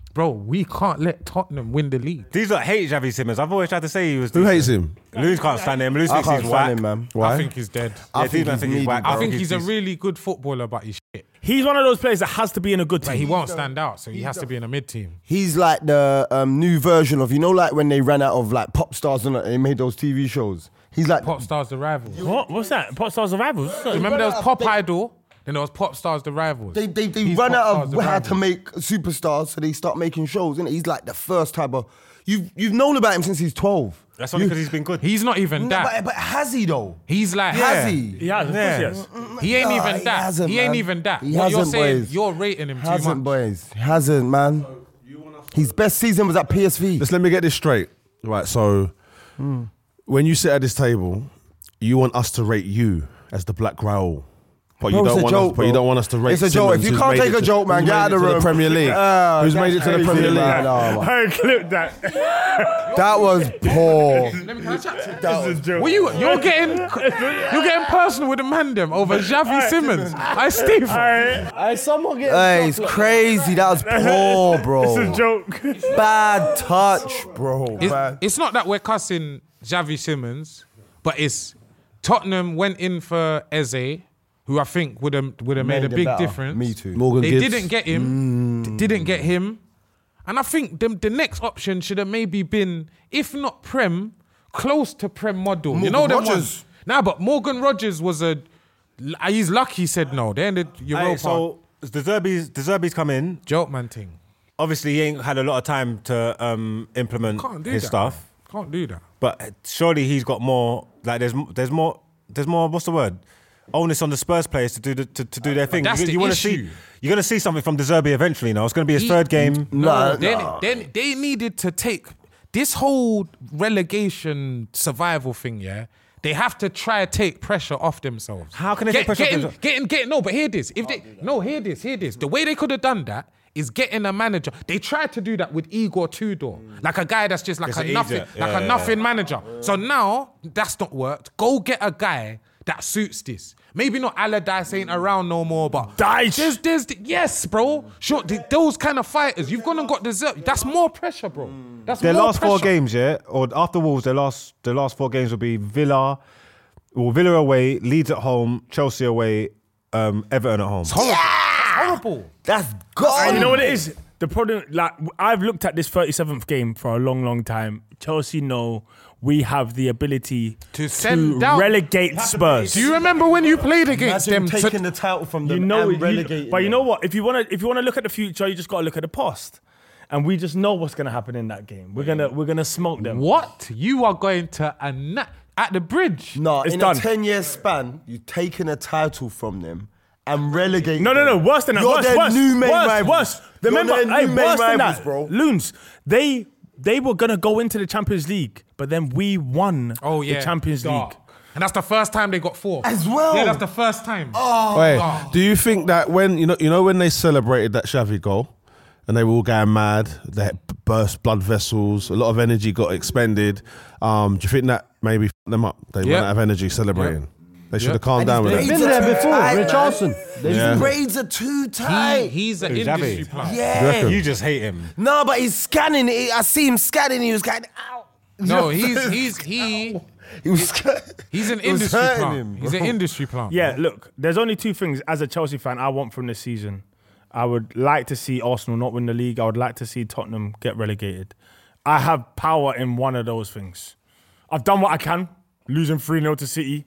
bro, we can't let Tottenham win the league. These lot hate Xavi Simmons. I've always tried to say he was. Who decent. hates him? Loons can't stand him. Loons I thinks can't he's stand whack. him, man. Why? I think he's dead. I Yeah, think these man he's think he's needy, whack. bro. I think he's- he's a he's- really good footballer, but he's shit. He's one of those players that has to be in a good But team. he won't stand out, so he has to be in a mid team. He's like the um, new version of, you know, like when they ran out of like pop stars and they made those T V shows. He's like, Pop Stars the Rivals. Do What? What's that? Pop Stars of Rivals? you remember there was Pop Idol, then there was Pop Stars the Rivals. they they, they He's run Pop out Stars of the how Rivals. to make superstars, so they start making shows. And he's like the first type of, you've you've known about him since he's twelve. That's only because he's been good. He's not even No, that. but, but has he though? He's like, Has yeah. he? He has, of Yeah. course he has. He ain't Nah, even he that. hasn't, He ain't man. even that. He what you're hasn't, saying, boys. you're rating him too Hasn't, much. boys. Hasn't, man. His best season was at P S V. Let's let me get this straight. Right, so when you sit at this table, you want us to rate you as the Black Raoul. But you Bro, it's don't a want joke, us, but you bro. don't want us to rate It's a joke. Simmons, If you who's can't made take it a to- joke, man, who's get made out it of to the the room. Premier League. Ah, Who's that's made it to the crazy, Premier League? man. No, man. I clipped that. That was poor. Let me, can I chat to you? That was Well, you, you're getting you're getting personal with the man them over Xavi Simmons. I Steve. Hey, someone get Hey, it's crazy. That was poor, It's a bro. joke. Bad touch, bro. It's, Bad. it's not that we're cussing Xavi Simmons, but it's Tottenham went in for Eze, who I think would have would have made, Made a it big better. difference. Me too. Morgan They Gibbs. didn't get him. d- Didn't get him. And I think the, the next option should have maybe been, if not Prem, close to Prem model. you Morgan know them Rogers. ones. Nah, but Morgan Rogers was a. He's lucky he said no. They ended Europa. Hey, so the Zerbi's, the Zerbi's come in. joke man thing. Obviously, he ain't had a lot of time to um, implement Can't do his that. stuff. Can't do that. But surely he's got more. Like there's there's more there's more. What's the word? Onus on the Spurs players to do the, to, to do their thing. That's you the you wanna issue. see you're gonna see something from De Zerbi eventually. Now it's gonna be his He- third game. Nah, they, nah. they, they needed to take this whole relegation survival thing, yeah. They have to try to take pressure off themselves. How can they Get, take pressure off getting, themselves? Getting, getting, no, but hear this. If they, no, hear this, hear this. The way they could have done that is getting a manager. They tried to do that with Igor Tudor, like a guy that's just like It's a an nothing, idiot. like Yeah, a yeah, nothing manager. So now that's not worked. Go get a guy that suits this. Maybe not Allardyce ain't around no more, but Dyche. there's, there's, the, yes, bro. Sure, th- those kind of fighters. You've gone and got dessert. That's more pressure, bro. That's Their more last four pressure. games, yeah, or after Wolves, their last their last four games will be Villa, well, Villa away, Leeds at home, Chelsea away, um, Everton at home. Horrible. That's horrible. That's gone. And you know what it is? The problem, like, I've looked at this thirty-seventh game for a long, long time. Chelsea know we have the ability To send down- relegate Spurs. Do you remember when you played against Imagine them? taking to- the title from them You know, and it- you- relegating but you them. know what? If you want to, if you want to look at the future, you just got to look at the past, and we just know what's going to happen in that game. We're gonna, we're gonna smoke them. what? You are going to ana- at the bridge? No, It's in done. a ten-year span, you've taken a title from them and relegated No, no, no. them. Worse than that. You're worse, their worse, new main worse, rivals. worse. You're Remember, their hey, new main worse than rivals, that, bro. Loons. They they were gonna go into the Champions League, but then we won Oh yeah, the Champions Dark. League. And that's the first time they got four As well. Yeah, that's the first time. Wait, do you think that when you know you know when they celebrated that Xavi goal and they were all going mad, they had burst blood vessels, a lot of energy got expended. Um, do you think that maybe f- them up? They Yeah. ran out of energy celebrating. They should have calmed And down his with They've it. braids been are there too before. tight, man. Richarlison. They've Yeah. His braids are too He, tight. he's an Who's industry Xavi? plant. yeah. You just hate him. No, but he's scanning it. I see him scanning. He was kind of out. No, he's he's he He was. sca- he's an It was industry hurting plant. him, he's an bro. industry plant. Yeah, look, there's only two things as a Chelsea fan I want from this season. I would like to see Arsenal not win the league. I would like to see Tottenham get relegated. I have power in one of those things. I've done what I can, losing three nil to City.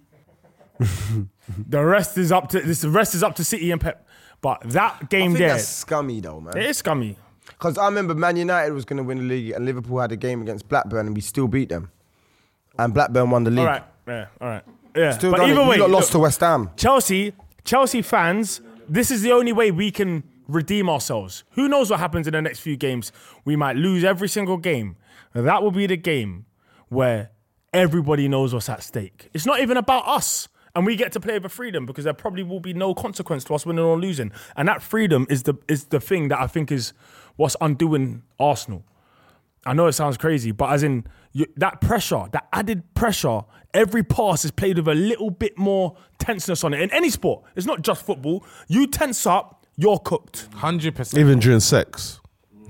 the rest is up to this. The rest is up to City and Pep. But that I game think there, that's scummy though, man. it is scummy. Because I remember Man United was going to win the league and Liverpool had a game against Blackburn and we still beat them. And Blackburn won the league. All right, yeah, all right, yeah. Still but done either it. way, You got lost look, to West Ham. Chelsea, Chelsea fans, this is the only way we can redeem ourselves. Who knows what happens in the next few games? We might lose every single game. That will be the game where everybody knows what's at stake. It's not even about us. And we get to play with freedom because there probably will be no consequence to us winning or losing. And that freedom is the is the thing that I think is what's undoing Arsenal. I know it sounds crazy, but as in you, that pressure, that added pressure, every pass is played with a little bit more tenseness on it. In any sport, it's not just football. You tense up, you're cooked. Hundred percent. Even during sex.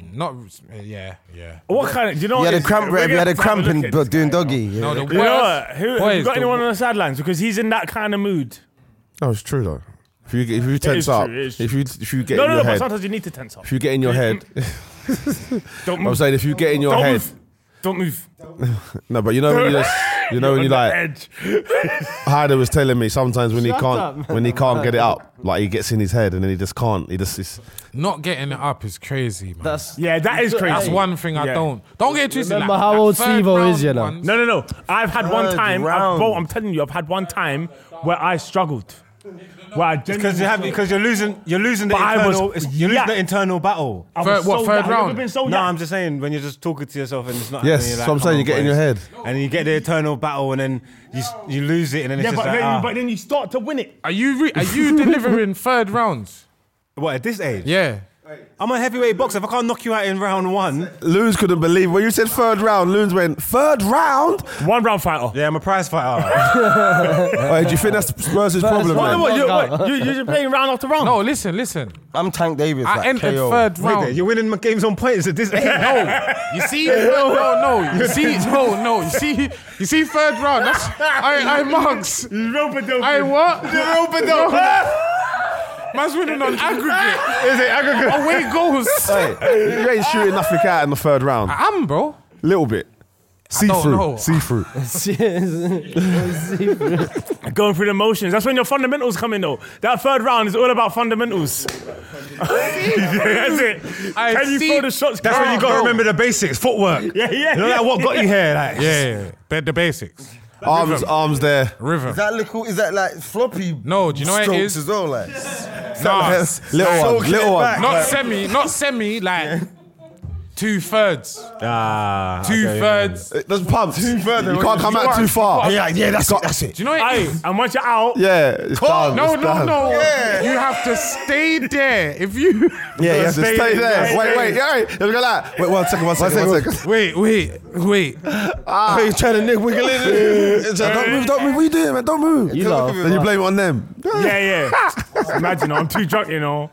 Not, yeah, yeah. What kind of? Do you know? He what had a is- cramp. we're He gonna had a have to cramp have in look at but this doing guy. doggy. No, the You know worst. what? Who, have boys, you got the anyone wo- on the sidelines? Because he's in that kind of mood. No, it's true though. If you if you tense is up, true, it is if you if you get No, in no, your no. But head, sometimes you need to tense up. if you get in your head, Don't I'm move. saying if you get in your Don't head, move. Don't move. no, but you know when you just, you know when you On the like, edge. Hyder was telling me sometimes when he Shut can't up, man. when he can't get it up, like he gets in his head and then he just can't. He just is. Not getting it up is crazy, man. That's Yeah, that is crazy. That's one thing I Yeah. don't. Don't get twisted. Remember like, how like old third Steve-O round is, you know? ones- No, no, no. I've had one Third time, I've, round. bro, I'm telling you, I've had one time where I struggled. Where I Because you have because you're losing you're losing the But I was- internal it's- you're yeah. losing the internal battle. I was Third- what, so third young. Have you ever round? been so No, young? I'm just saying when you're just talking to yourself and it's not. Yes, happening, you're so I'm like, saying "Come you get on, in your boys." head. and you get the eternal battle and then you s- you lose it and then it's Yeah, just but like then, ah. but then you start to win it. Are you re- are you delivering third rounds? What at this age? Yeah. I'm a heavyweight boxer. If I can't knock you out in round one, Loons couldn't believe when you said third round. Loons went third round. One round fighter. yeah, I'm a prize fighter. Wait, do you think that's Spurs' problem? What, Man? what, you, Knockout. what, you, you're just playing round after round. No, listen, listen. I'm Tank Davis. I like entered K O. third Wait there, round. you're winning my games on points at this age. No, you see, no, no, you see, no, no, you see, you see, third round. That's I, I marks. I what? Man's winning on aggregate. Is it aggregate? Away goals. Hey, you ain't shooting nothing out in the third round. I am, bro. Little bit. See don't through. know. See through. Going through the motions. That's when your fundamentals come in, though. That third round is all about fundamentals. That's it. I Can you see- throw the shots? That's when you got to Bro. remember the basics, footwork. Yeah, yeah. You know, like what got you here, like Yeah, yeah, yeah. They're the basics. Arms, arms there. Rhythm. Is that little? Is that like floppy? No, do you know what it strokes is? as well? Like Nah, Little Soaking one. it Little one. back. not semi, not semi, like two thirds. ah, Two okay, thirds. There's pumps. You can't come out too far. yeah, yeah, that's it. That's it. Do you know what it Aye, is? and once you're out, Yeah, it's done. No, it's no, done. no. You have to stay there. If you Yeah, you have to Stay stay there. there. Wait, wait, yeah, wait. Let's go like. Wait, one second, one second, one second. wait, wait, wait. Ah, he's trying to nick wiggle in. Don't move, don't move. What are you doing, man? Don't move. You laugh. Then you blame it on them. yeah, yeah. Imagine, I'm too drunk, you know.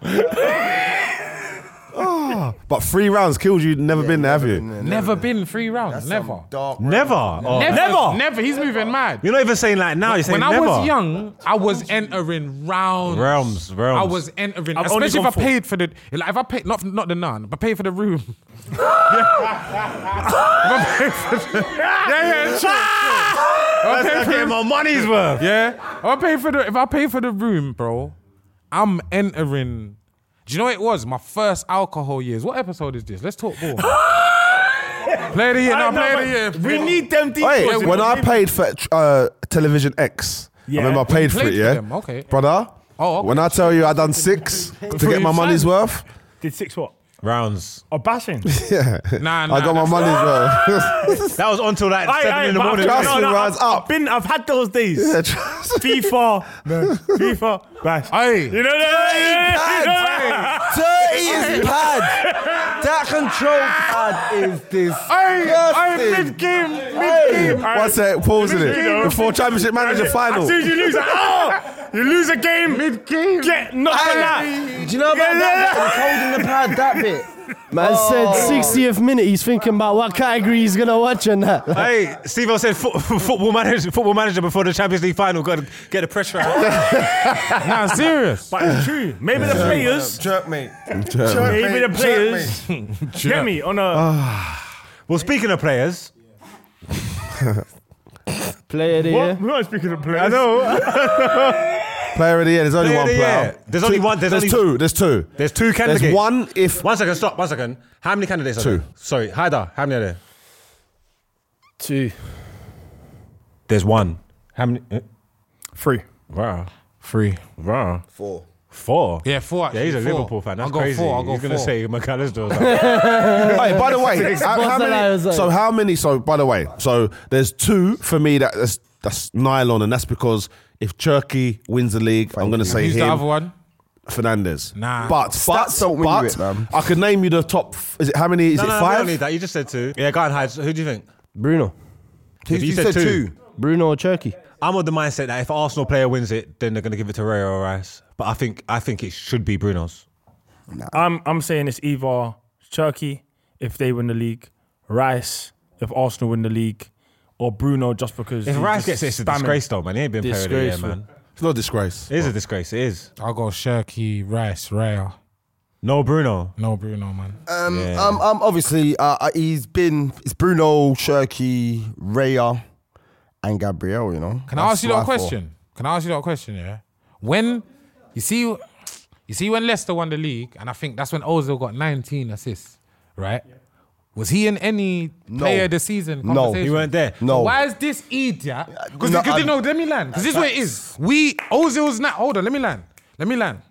But three rounds killed you. Never been there, have you? Never been three rounds. Never. Dark. Never. Oh. Never. Never. Never. He's moving mad. You're not even saying like now. You're saying When I never. was young, I was entering rounds. Realms, realms. I was entering, I've only especially if gone I for- paid for the, like if I paid not not the none, but paid for the room. If I paid for the- yeah, yeah, sure, sure. If I paid I'm for getting the- my money's worth. Yeah, if I pay for the if I pay for the room, bro, I'm entering. Do you know what it was? My first alcohol years. What episode is this? Let's talk ball. Play the year, no, play the year. We need them deep Wait, ones, when you I know? paid for uh, Television X, Yeah. I remember I paid for played it, for yeah? them, okay. Brother, Oh, okay. when I tell you I done six to Before get you my money's signed. worth, Did six what? Rounds. Oh, bashing. yeah, Nah, nah, I got my that's- money's worth. That was until like Aye, seven aye, in the but morning. I've- Trust me, no, no, rise I've, up. I've been, I've had those days. Yeah, trust- FIFA, FIFA, bash. Aye. You know that? Dirty is pad. That control pad is this. Aye, aye, mid game, mid game. One sec, pause in You it. know. Before Championship Manager As final. soon as you lose, like, oh, you lose a game, mid game, get knocked on that. Do you know about that bit? The cold in the pad, that bit. Man said sixtieth minute, he's thinking about what category he's gonna watch and that. Hey, Steve-O said fo- football manager, football manager before the Champions League final. Got to get the pressure out. Nah, serious. But it's true. Maybe the players, Jerk mate. maybe the mate, players, get me on a. Well, speaking of players, Player of the year. What? We're not speaking of players. I know. Player of the year, there's only Player one of the player. year. There's only Two- one- there's There's only- two. There's two. there's two candidates. There's one if. One second, stop. One second. How many candidates are Two. there? Sorry, Haida. How many are there? Two. There's one. How many? uh, Free. Wow. Three. Wow. Four. Four. Yeah, four. Actually, Yeah, he's a four. Liverpool fan. That's I'll go crazy. four. I'll go He's gonna four. say McAllister or something. Hey, by the way, how, how What's the lie, many? was that? So how many? So by the way, so there's two for me that that's, that's nylon, and that's because if Turkey wins the league, I'm going to say Who's the him, other one? Fernandez. Nah. but but Stats don't win you but it, man. I could name you the top. Is it how many? Is no, it no, we five? don't need that. You just said two. Yeah, go on, Hyde. Who do you think? Bruno. Who- If you you said said two. two. Bruno or Turkey. I'm of the mindset that if an Arsenal player wins it, then they're going to give it to Ray or Rice. But I think I think it should be Bruno's. I'm I'm saying it's either Cherky if they win the league, Rice if Arsenal win the league, or Bruno just because. If he's Rice just gets it, it's a spamming. disgrace though, man. He ain't been player of the year, Disgraceful. man. It's not a disgrace. It is a disgrace. It is. I'll go Shirky, Rice, Raya. No Bruno. No Bruno, man. Um, Yeah. um, um, obviously, uh, uh, he's been. It's Bruno, Shirky, Raya, and Gabriel. You know. Can I ask you that question? Can I ask you that question? Yeah. When you see, you see when Leicester won the league, and I think that's when Ozil got nineteen assists, right? Was he in any player of the season No. conversation? He weren't there. No. Why is this idiot? Because No, no, I- no, let me land. Because this is what it is. We Ozil's not. Hold on, let me land. Let me land.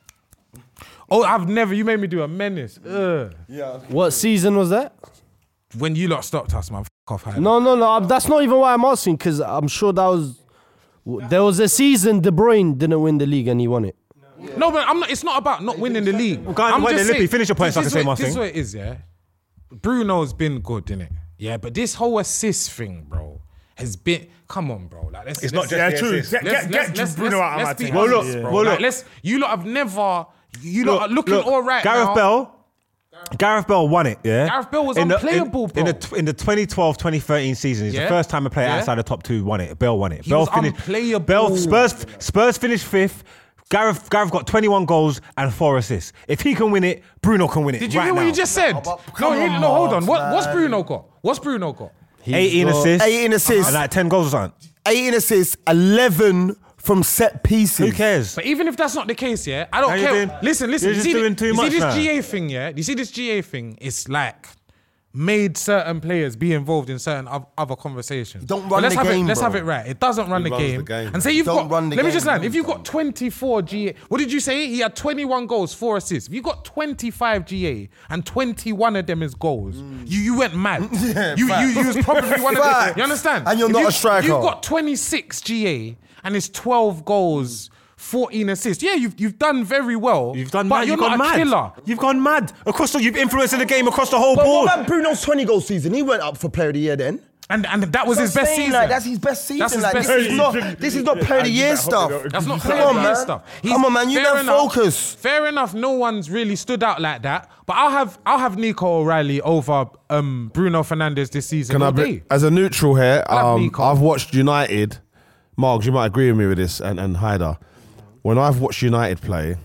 Oh, I've never. You made me do a menace. Ugh. What season was that? When you lot stopped us, man. F- off. Hyde. No, no, no. I'm- That's not even why I'm asking, because I'm sure that was. There was a season De Bruyne didn't win the league and he won it. No, but I'm not. It's not about not winning the league. go on, I'm win just the Lippy. saying- Finish your point so I this can is say what- my This is thing. what it is, yeah. Bruno's been good, innit? Yeah, but this whole assist thing, bro, has been. Come on, bro. Like, let's, It's let's, not just Yeah, the true. assist. Get, Let's, get, let's, get let's, Bruno let's, out of my let's be team. Well, look, honest, bro. well, Like, look. let's. You lot have never. You lot are looking Look, all right Gareth now. Bell. Gareth Bell won it, yeah? Gareth Bell was in the, unplayable, in, bro. In the, tw- in the twenty twelve twenty thirteen season, he's Yeah? the first time a player Yeah? outside the top two won it. Bell won it. He Bell was finished. unplayable. Bell, Spurs, Spurs finished fifth. Gareth, Gareth got twenty-one goals and four assists. If he can win it, Bruno can win it. Did you right hear what now. you just said? but No, come he- on, no, hold on. Marks, What, what's man. Bruno got? What's Bruno got? eighteen got assists. eighteen assists. And like ten goals or something. eighteen assists, eleven from set pieces. Who cares? But even if that's not the case, yeah, I don't How you care. doing? Listen, listen. You're you just see, the- doing too you much see this now. G A thing, yeah? You see this G A thing? It's like made certain players be involved in certain oth- other conversations. Don't But run let's the have game, It, let's bro. have it right. It doesn't run the runs game. the game, And say you've Don't got. run the let me game, just land. bro. If you've got twenty-four G A, what did you say? He had twenty-one goals, four assists. If you got twenty-five G A and twenty-one of them is goals, you you went mad. Yeah, you, you facts. you was probably one of them. Facts. You understand? And you're If not you- a striker. You've got twenty-six G A and it's twelve goals, fourteen assists. Yeah, you've you've done very well. You've done but mad. You're You've not gone a mad. killer. You've gone mad. Across the, you've influenced the game across the whole But board. what about Bruno's twenty goal season? He went up for player of the year then. And and that was his That's what I'm best saying, season. Like, that's his best season. That's his like, best this, season. Is not, this is not player of the year stuff. That's not Come player of on, the year man. stuff. Come on, man. You fair don't enough- focus. Fair enough. No one's really stood out like that. But I'll have I'll have Nico O'Reilly over um, Bruno Fernandes this season. Can all I day. be, as a neutral here, Love um, Nico. I've watched United. Mark, you might agree with me with this, and, and Haider. When I've watched United play,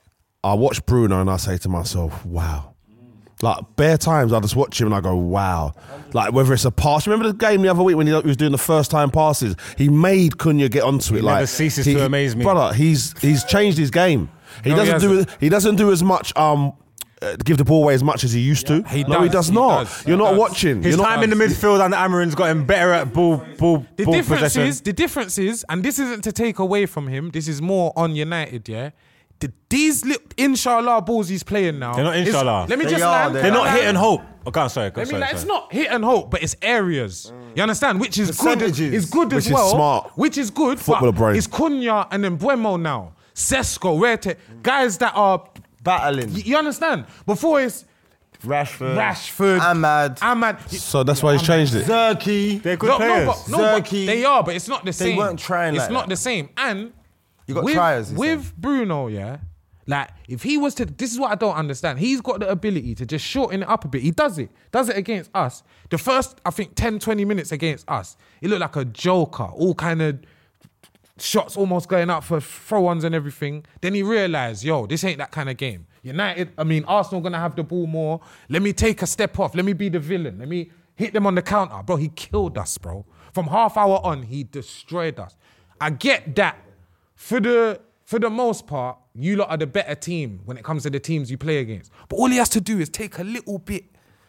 I watch Bruno and I say to myself, wow. Like, bare times I just watch him and I go, wow. Like, whether it's a pass. Remember the game the other week when he was doing the first time passes? He made Cunha get onto it. He like, never ceases to amaze me. Brother, he's he's changed his game. He No, he doesn't do hasn't. he doesn't do as much um uh, give the ball away as much as he used to. He no, he does, does he not. does, You're he not does. watching. His You're not, time in the midfield and the Amarin's got him better at ball, ball, The ball difference possession. is, the difference is, and this isn't to take away from him. This is more on United, yeah. The, these little inshallah balls he's playing now. They're not is- inshallah. Let me They just are, land. they They're are. not land. hit and hope. Oh, go on, sorry. Go, I mean, sorry, like, sorry. it's not hit and hope, but it's areas. You understand? Which is good. Percentages. Is good Which as is well. smart. Which is good. Footballer but brain. It's Cunha and then Buemo now. Sesko, Rete, guys that are. Battling. You, you understand? Before it's Rashford. Rashford, Ahmad. Ahmad. So that's why he's changed it. Zerky. They're good No, players. no, but, no, but Zerky. they are, but it's not the They same. weren't trying It's like not that. the same. And You got with, triers, he with Bruno, yeah. Like, if he was to, this is what I don't understand. He's got the ability to just shorten it up a bit. He does it. Does it against us. The first, I think, ten, twenty minutes against us, he looked like a joker. All kind of shots almost going up for throw-ons and everything. Then he realised, yo, this ain't that kind of game. United, I mean, Arsenal going to have the ball more. Let me take a step off. Let me be the villain. Let me hit them on the counter. Bro, he killed us, bro. From half hour on, he destroyed us. I get that. For the for the most part, you lot are the better team when it comes to the teams you play against. But all he has to do is take a little bit,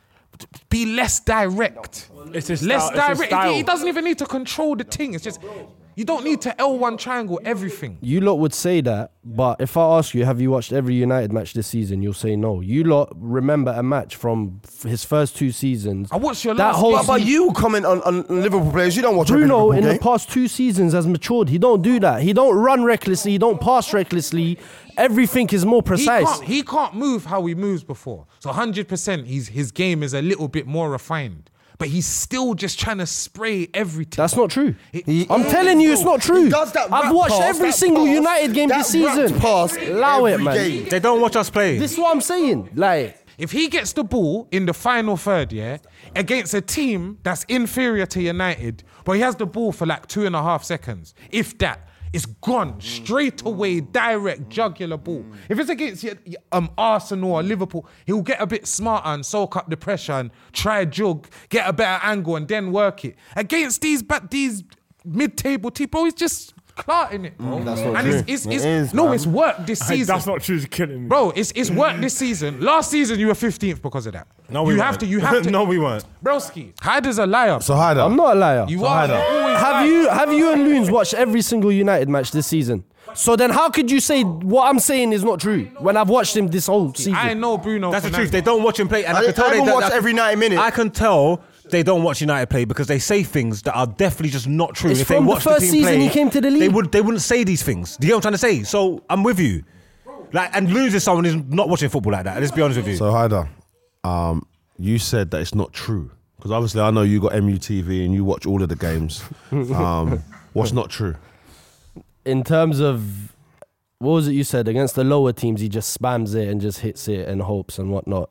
be less direct. It's his less style, it's his direct. style. He, he doesn't even need to control the thing. It's just, you don't need to L one triangle everything. You lot would say that, but if I ask you, have you watched every United match this season? You'll say no. You lot remember a match from f- his first two seasons. I watched your That last whole game. But, but you comment on, on Liverpool players. You don't watch every Bruno Liverpool in game. the past two seasons has matured. He don't do that. He don't run recklessly. He don't pass recklessly. Everything is more He precise. can't, he can't move how he moves before. So one hundred percent he's, his game is a little bit more refined. But he's still just trying to spray everything. That's not true. He- I'm telling you, it's not true. He does that I've rap watched pass, every that single pass, United game that this season. rap pass Allow it, every man. game. They don't watch us play. This is what I'm saying. Like, if he gets the ball in the final third, yeah, against a team that's inferior to United, but he has the ball for like two and a half seconds, if that, it's gone straight away, direct jugular ball. If it's against um, Arsenal or Liverpool, he'll get a bit smarter and soak up the pressure and try jug, get a better angle and then work it. Against these but these mid-table teams, bro, he's just clarting it, bro. Mm, that's not and true. it's, it's, It it's is, no, man. it's worked this Hey, season. that's not true. It's killing me. Bro, it's it's worked this season. Last season you were fifteenth because of that. No, we you weren't. have to. You have to. No, we weren't. Broski, Hyder's a liar. So Hyder, I'm not a liar. you are always Have lying. you have you and Loons watched every single United match this season? So then how could you say what I'm saying is not true when I've watched him this whole season? I know Bruno. That's the Fernandes. truth. They don't watch him play, and I, I- can tell I they haven't don't- watched I- every ninety minutes. I can tell they don't watch United play because they say things that are definitely just not true. It's if they from the watch first team season play, he came to the They league. would. They wouldn't say these things. Do you know what I'm trying to say? So I'm with you. Like, and losing someone who's not watching football like that. Let's be honest with you. So Hyder, um, you said that it's not true because obviously I know you got M U T V and you watch all of the games. Um, what's not true? In terms of what was it you said against the lower teams, he just spams it and just hits it and hopes and whatnot.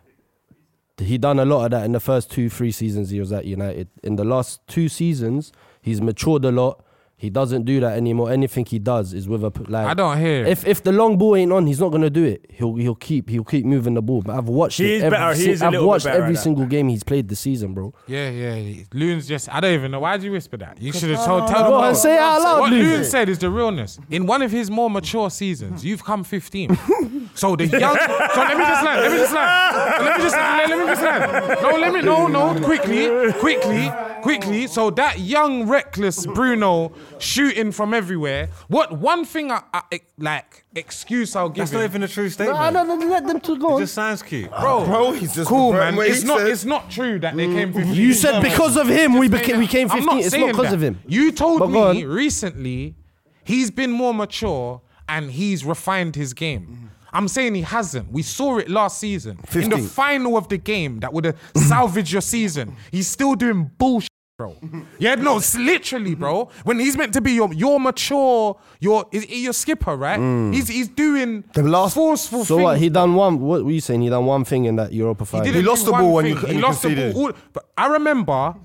He done a lot of that in the first two, three seasons he was at United. In the last two seasons, he's matured a lot. He doesn't do that anymore. Anything he does is with a p- like. I don't hear it. If if the long ball ain't on, he's not gonna do it. He'll he'll keep he'll keep moving the ball. But I've watched He it. is every, better. He si- is a I've little bit watched better every at that. single game he's played this season, bro. Yeah, yeah. Loons just, I don't even know. Why'd you whisper that? You should have told, tell Go them. on, all. say it out loud, What Loons. Loons said is the realness. In one of his more mature seasons, you've come fifteenth. So the young, so let me just land, let me just land. Let me just land, let me just land. No, let me, no, no, quickly, quickly, quickly. So that young, reckless Bruno shooting from everywhere. What one thing, I, I like, excuse I'll give That's him. not even a true No, statement. no, no, let them to go It on. just sounds cute. Bro, Bro, he's just cool, reverting man. what he It's not. said. It's not true that they came fifteenth. You said because of him we Just became saying we came that. I'm fifteen. It's not saying because that. of him. You told But go me on. recently he's been more mature and he's refined his game. I'm saying he hasn't. We saw it last season. In the fifteenth. final of the game that would have salvaged your season. He's still doing bullshit, bro. Yeah, no, it's literally, bro. When he's meant to be your your mature, your is your skipper, right? He's he's doing The last- forceful So things. what? He done one. What were you saying? He done one thing in that Europa final. didn't He lost do the ball one when you- thing. and he you lost the conceded. ball. all- But I remember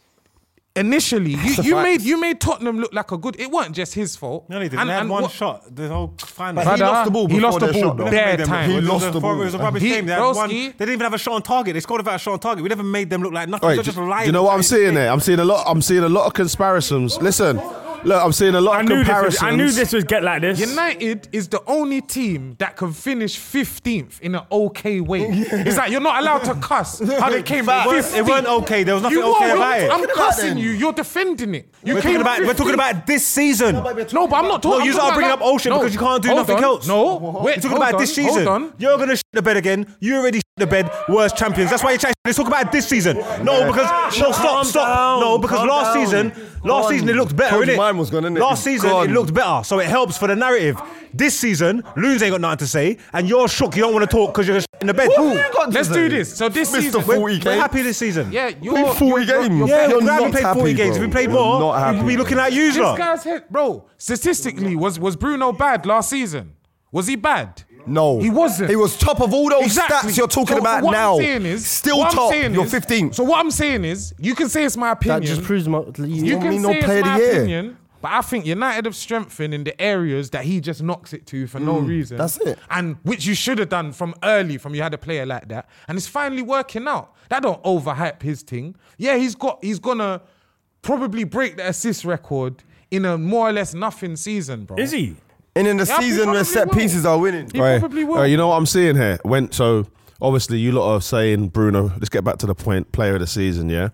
initially you, you made you made Tottenham look like a good. It weren't just his fault. No, he didn't. And- they had and one what- shot. The whole final. But he Brother, lost the ball he before lost the their ball shot, though. bare Them- time. He it was lost a- the ball. It was a rubbish He- game. They, had one, Broski- they didn't even have a shot on target. They scored without a shot on target. We never made them look like nothing. Wait, They were do, just do lying. you know what I'm seeing there? I'm seeing a lot. I'm seeing a lot of comparisons. Listen, look, I'm seeing a lot I of knew this. comparisons. Was, I knew this would get like this. United is the only team that can finish fifteenth in an okay way. It's like you're not allowed to cuss how they came It weren't- fifteenth. it weren't okay. There was nothing You okay are, about you're- it. I'm about cussing them. you. You're defending it. You We're came talking about. We're talking fifteenth. about this season. No, but I'm not talking. No, I'm you talking are bringing about up Ocean no, because you can't do hold nothing on. else. No, We're wait. talking hold about on, this season. Hold on. You're gonna shit the bed again. You already shit the bed. Worst champions. That's why you're trying. Let's talk about this season. No, because no, stop, Calm stop. down, No, because calm last down. season, Go last on. season it looked better. Told you Innit? mine was gone, innit? Last It's season gone. it looked better, so it helps for the narrative. This season, Loons ain't got nothing to say, and you're shook. You don't want to talk because you're just in the bed. What have you got to Let's say? do this. So this Mister season, forty We're, we're games. happy this season. yeah, you're Played forty you're- you're- games. you're Yeah, better. You're we haven't not played happy, forty games. If bro. we played You're more, not happy, we'd be looking bro. at you, This lot. guy's head, bro. Statistically, was was Bruno bad last season? Was he bad? No, He wasn't. He was top of all those Exactly. stats you're talking So- about so what now. I'm saying is, Still what I'm top. saying You're is- fifteenth. So what I'm saying is, you can say it's my opinion. That just proves my. you You, can me no say it's player of my the year. opinion, but I think United have strengthened in the areas that he just knocks it to for no reason. that's it. And which you should have done from early, from you had a player like that, and it's finally working out. That don't overhype his thing. Yeah, he's got. He's gonna probably break the assist record in a more or less nothing season, bro. Is he? And in the Yeah, he season where probably set will. pieces are winning. He Right. probably will. Right, you know what I'm seeing here? When so obviously you lot are saying Bruno. Let's get back to the point. Player of the season, yeah.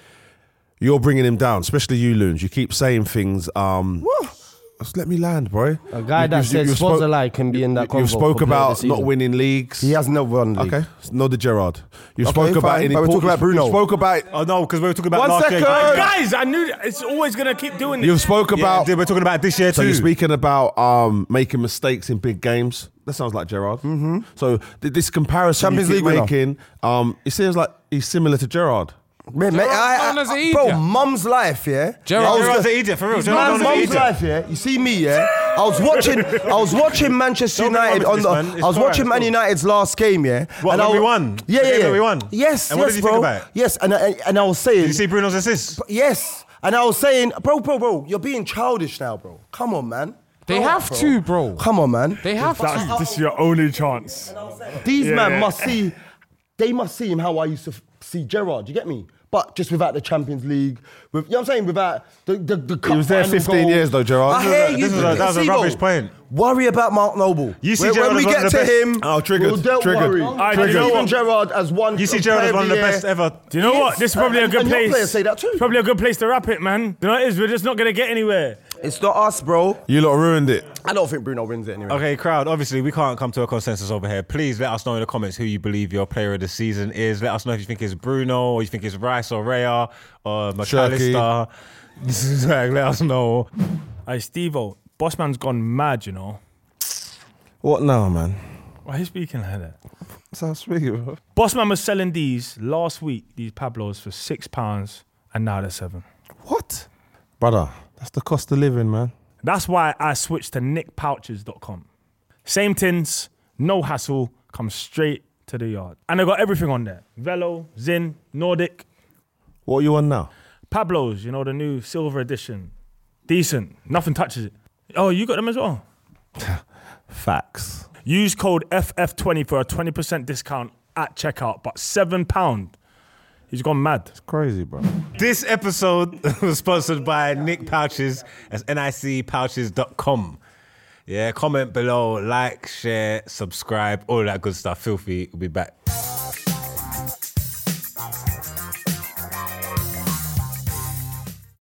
You're bringing him down, especially you, Loons. You keep saying things. Um, just let me land, bro. a guy You- that you- says you spoke- Swansea can be in that. You convo spoke for player of about the not season. winning leagues. He has never won the league. Okay, no, the Gerrard. You Okay, spoke about fine, any but we're talking about Bruno. You spoke about. Oh no, because we were talking about One last year. second. Guys, I knew that it's always gonna keep doing this. You spoke Yeah, about. dude, we're talking about this year So too. you're speaking about um, making mistakes in big games. That sounds like Gerrard. Mm-hmm. So th- this comparison Champions you keep League winner. making, um, it seems like he's similar to Gerrard. Man, man, I, Gerrard's known I, as an bro, idiot. mum's life, yeah. Gerrard- I was Gerrard's go- an idiot, for real. Man, Gerrard's an mum's idiot. life, yeah. You see me, yeah. I was watching, I was watching Manchester Don't be United wrong on with the. this, man. It's I was alright, watching it's Man cool. United's last game, yeah. What, and when I, we won? Yeah, The yeah, game yeah. that we won? Yes, And what yes, did you bro. think about it? Yes, and I, and I was saying. Did you see Bruno's assist? Yes, and I was saying, bro, bro, bro, you're being childish now, bro. Come on, man. They Grow up, have to, bro. Come on, man. They have to. That's, this is your only chance. These Yeah. men must see, they must see him how I used to f- see Gerrard. You get me? But just without the Champions League, with, you know what I'm saying? Without the the, the cup was there final fifteen goal. years though, Gerrard. I This hear was a- you. this was a- that was a Sigo, rubbish point. Worry about Mark Noble. You see when, Gerrard when we as one get of the to best- him, Oh, triggered, we'll don't triggered. worry. Alright, Triggered. you know Even what? Gerrard as one. You see uh, Gerrard as player one of the year. best ever. Do you know Yes. what? This is probably And- a good and your place. players say that too. Probably a good place to wrap it, man. You know what it is? We're just not gonna get anywhere. It's not us, bro. You lot ruined it. I don't think Bruno wins it anyway. Okay, crowd, obviously we can't come to a consensus over here. Please let us know in the comments who you believe your player of the season is. Let us know if you think it's Bruno or you think it's Rice or Raya or McAllister. Let us know. Hey, Steve-O, Bossman's gone mad, you know. What now, man? Why are you speaking like that? Sounds speaking, bro. Bossman was selling these last week, these Pablos, for six pounds, and now they're seven. What? Brother, that's the cost of living, man. That's why I switched to nick pouches dot com. Same tins, no hassle, come straight to the yard. And they got everything on there. Velo, Zin, Nordic, What are you on now? Pablos, you know, the new silver edition. Decent, nothing touches it. Oh, you got them as well? Facts. Use code F F twenty for a twenty percent discount at checkout, but seven pounds. He's gone mad. Crazy, bro. This episode was sponsored by Nick Pouches. That's N I C pouches dot com. Yeah, comment below, like, share, subscribe, all that good stuff. Filthy, we'll be back.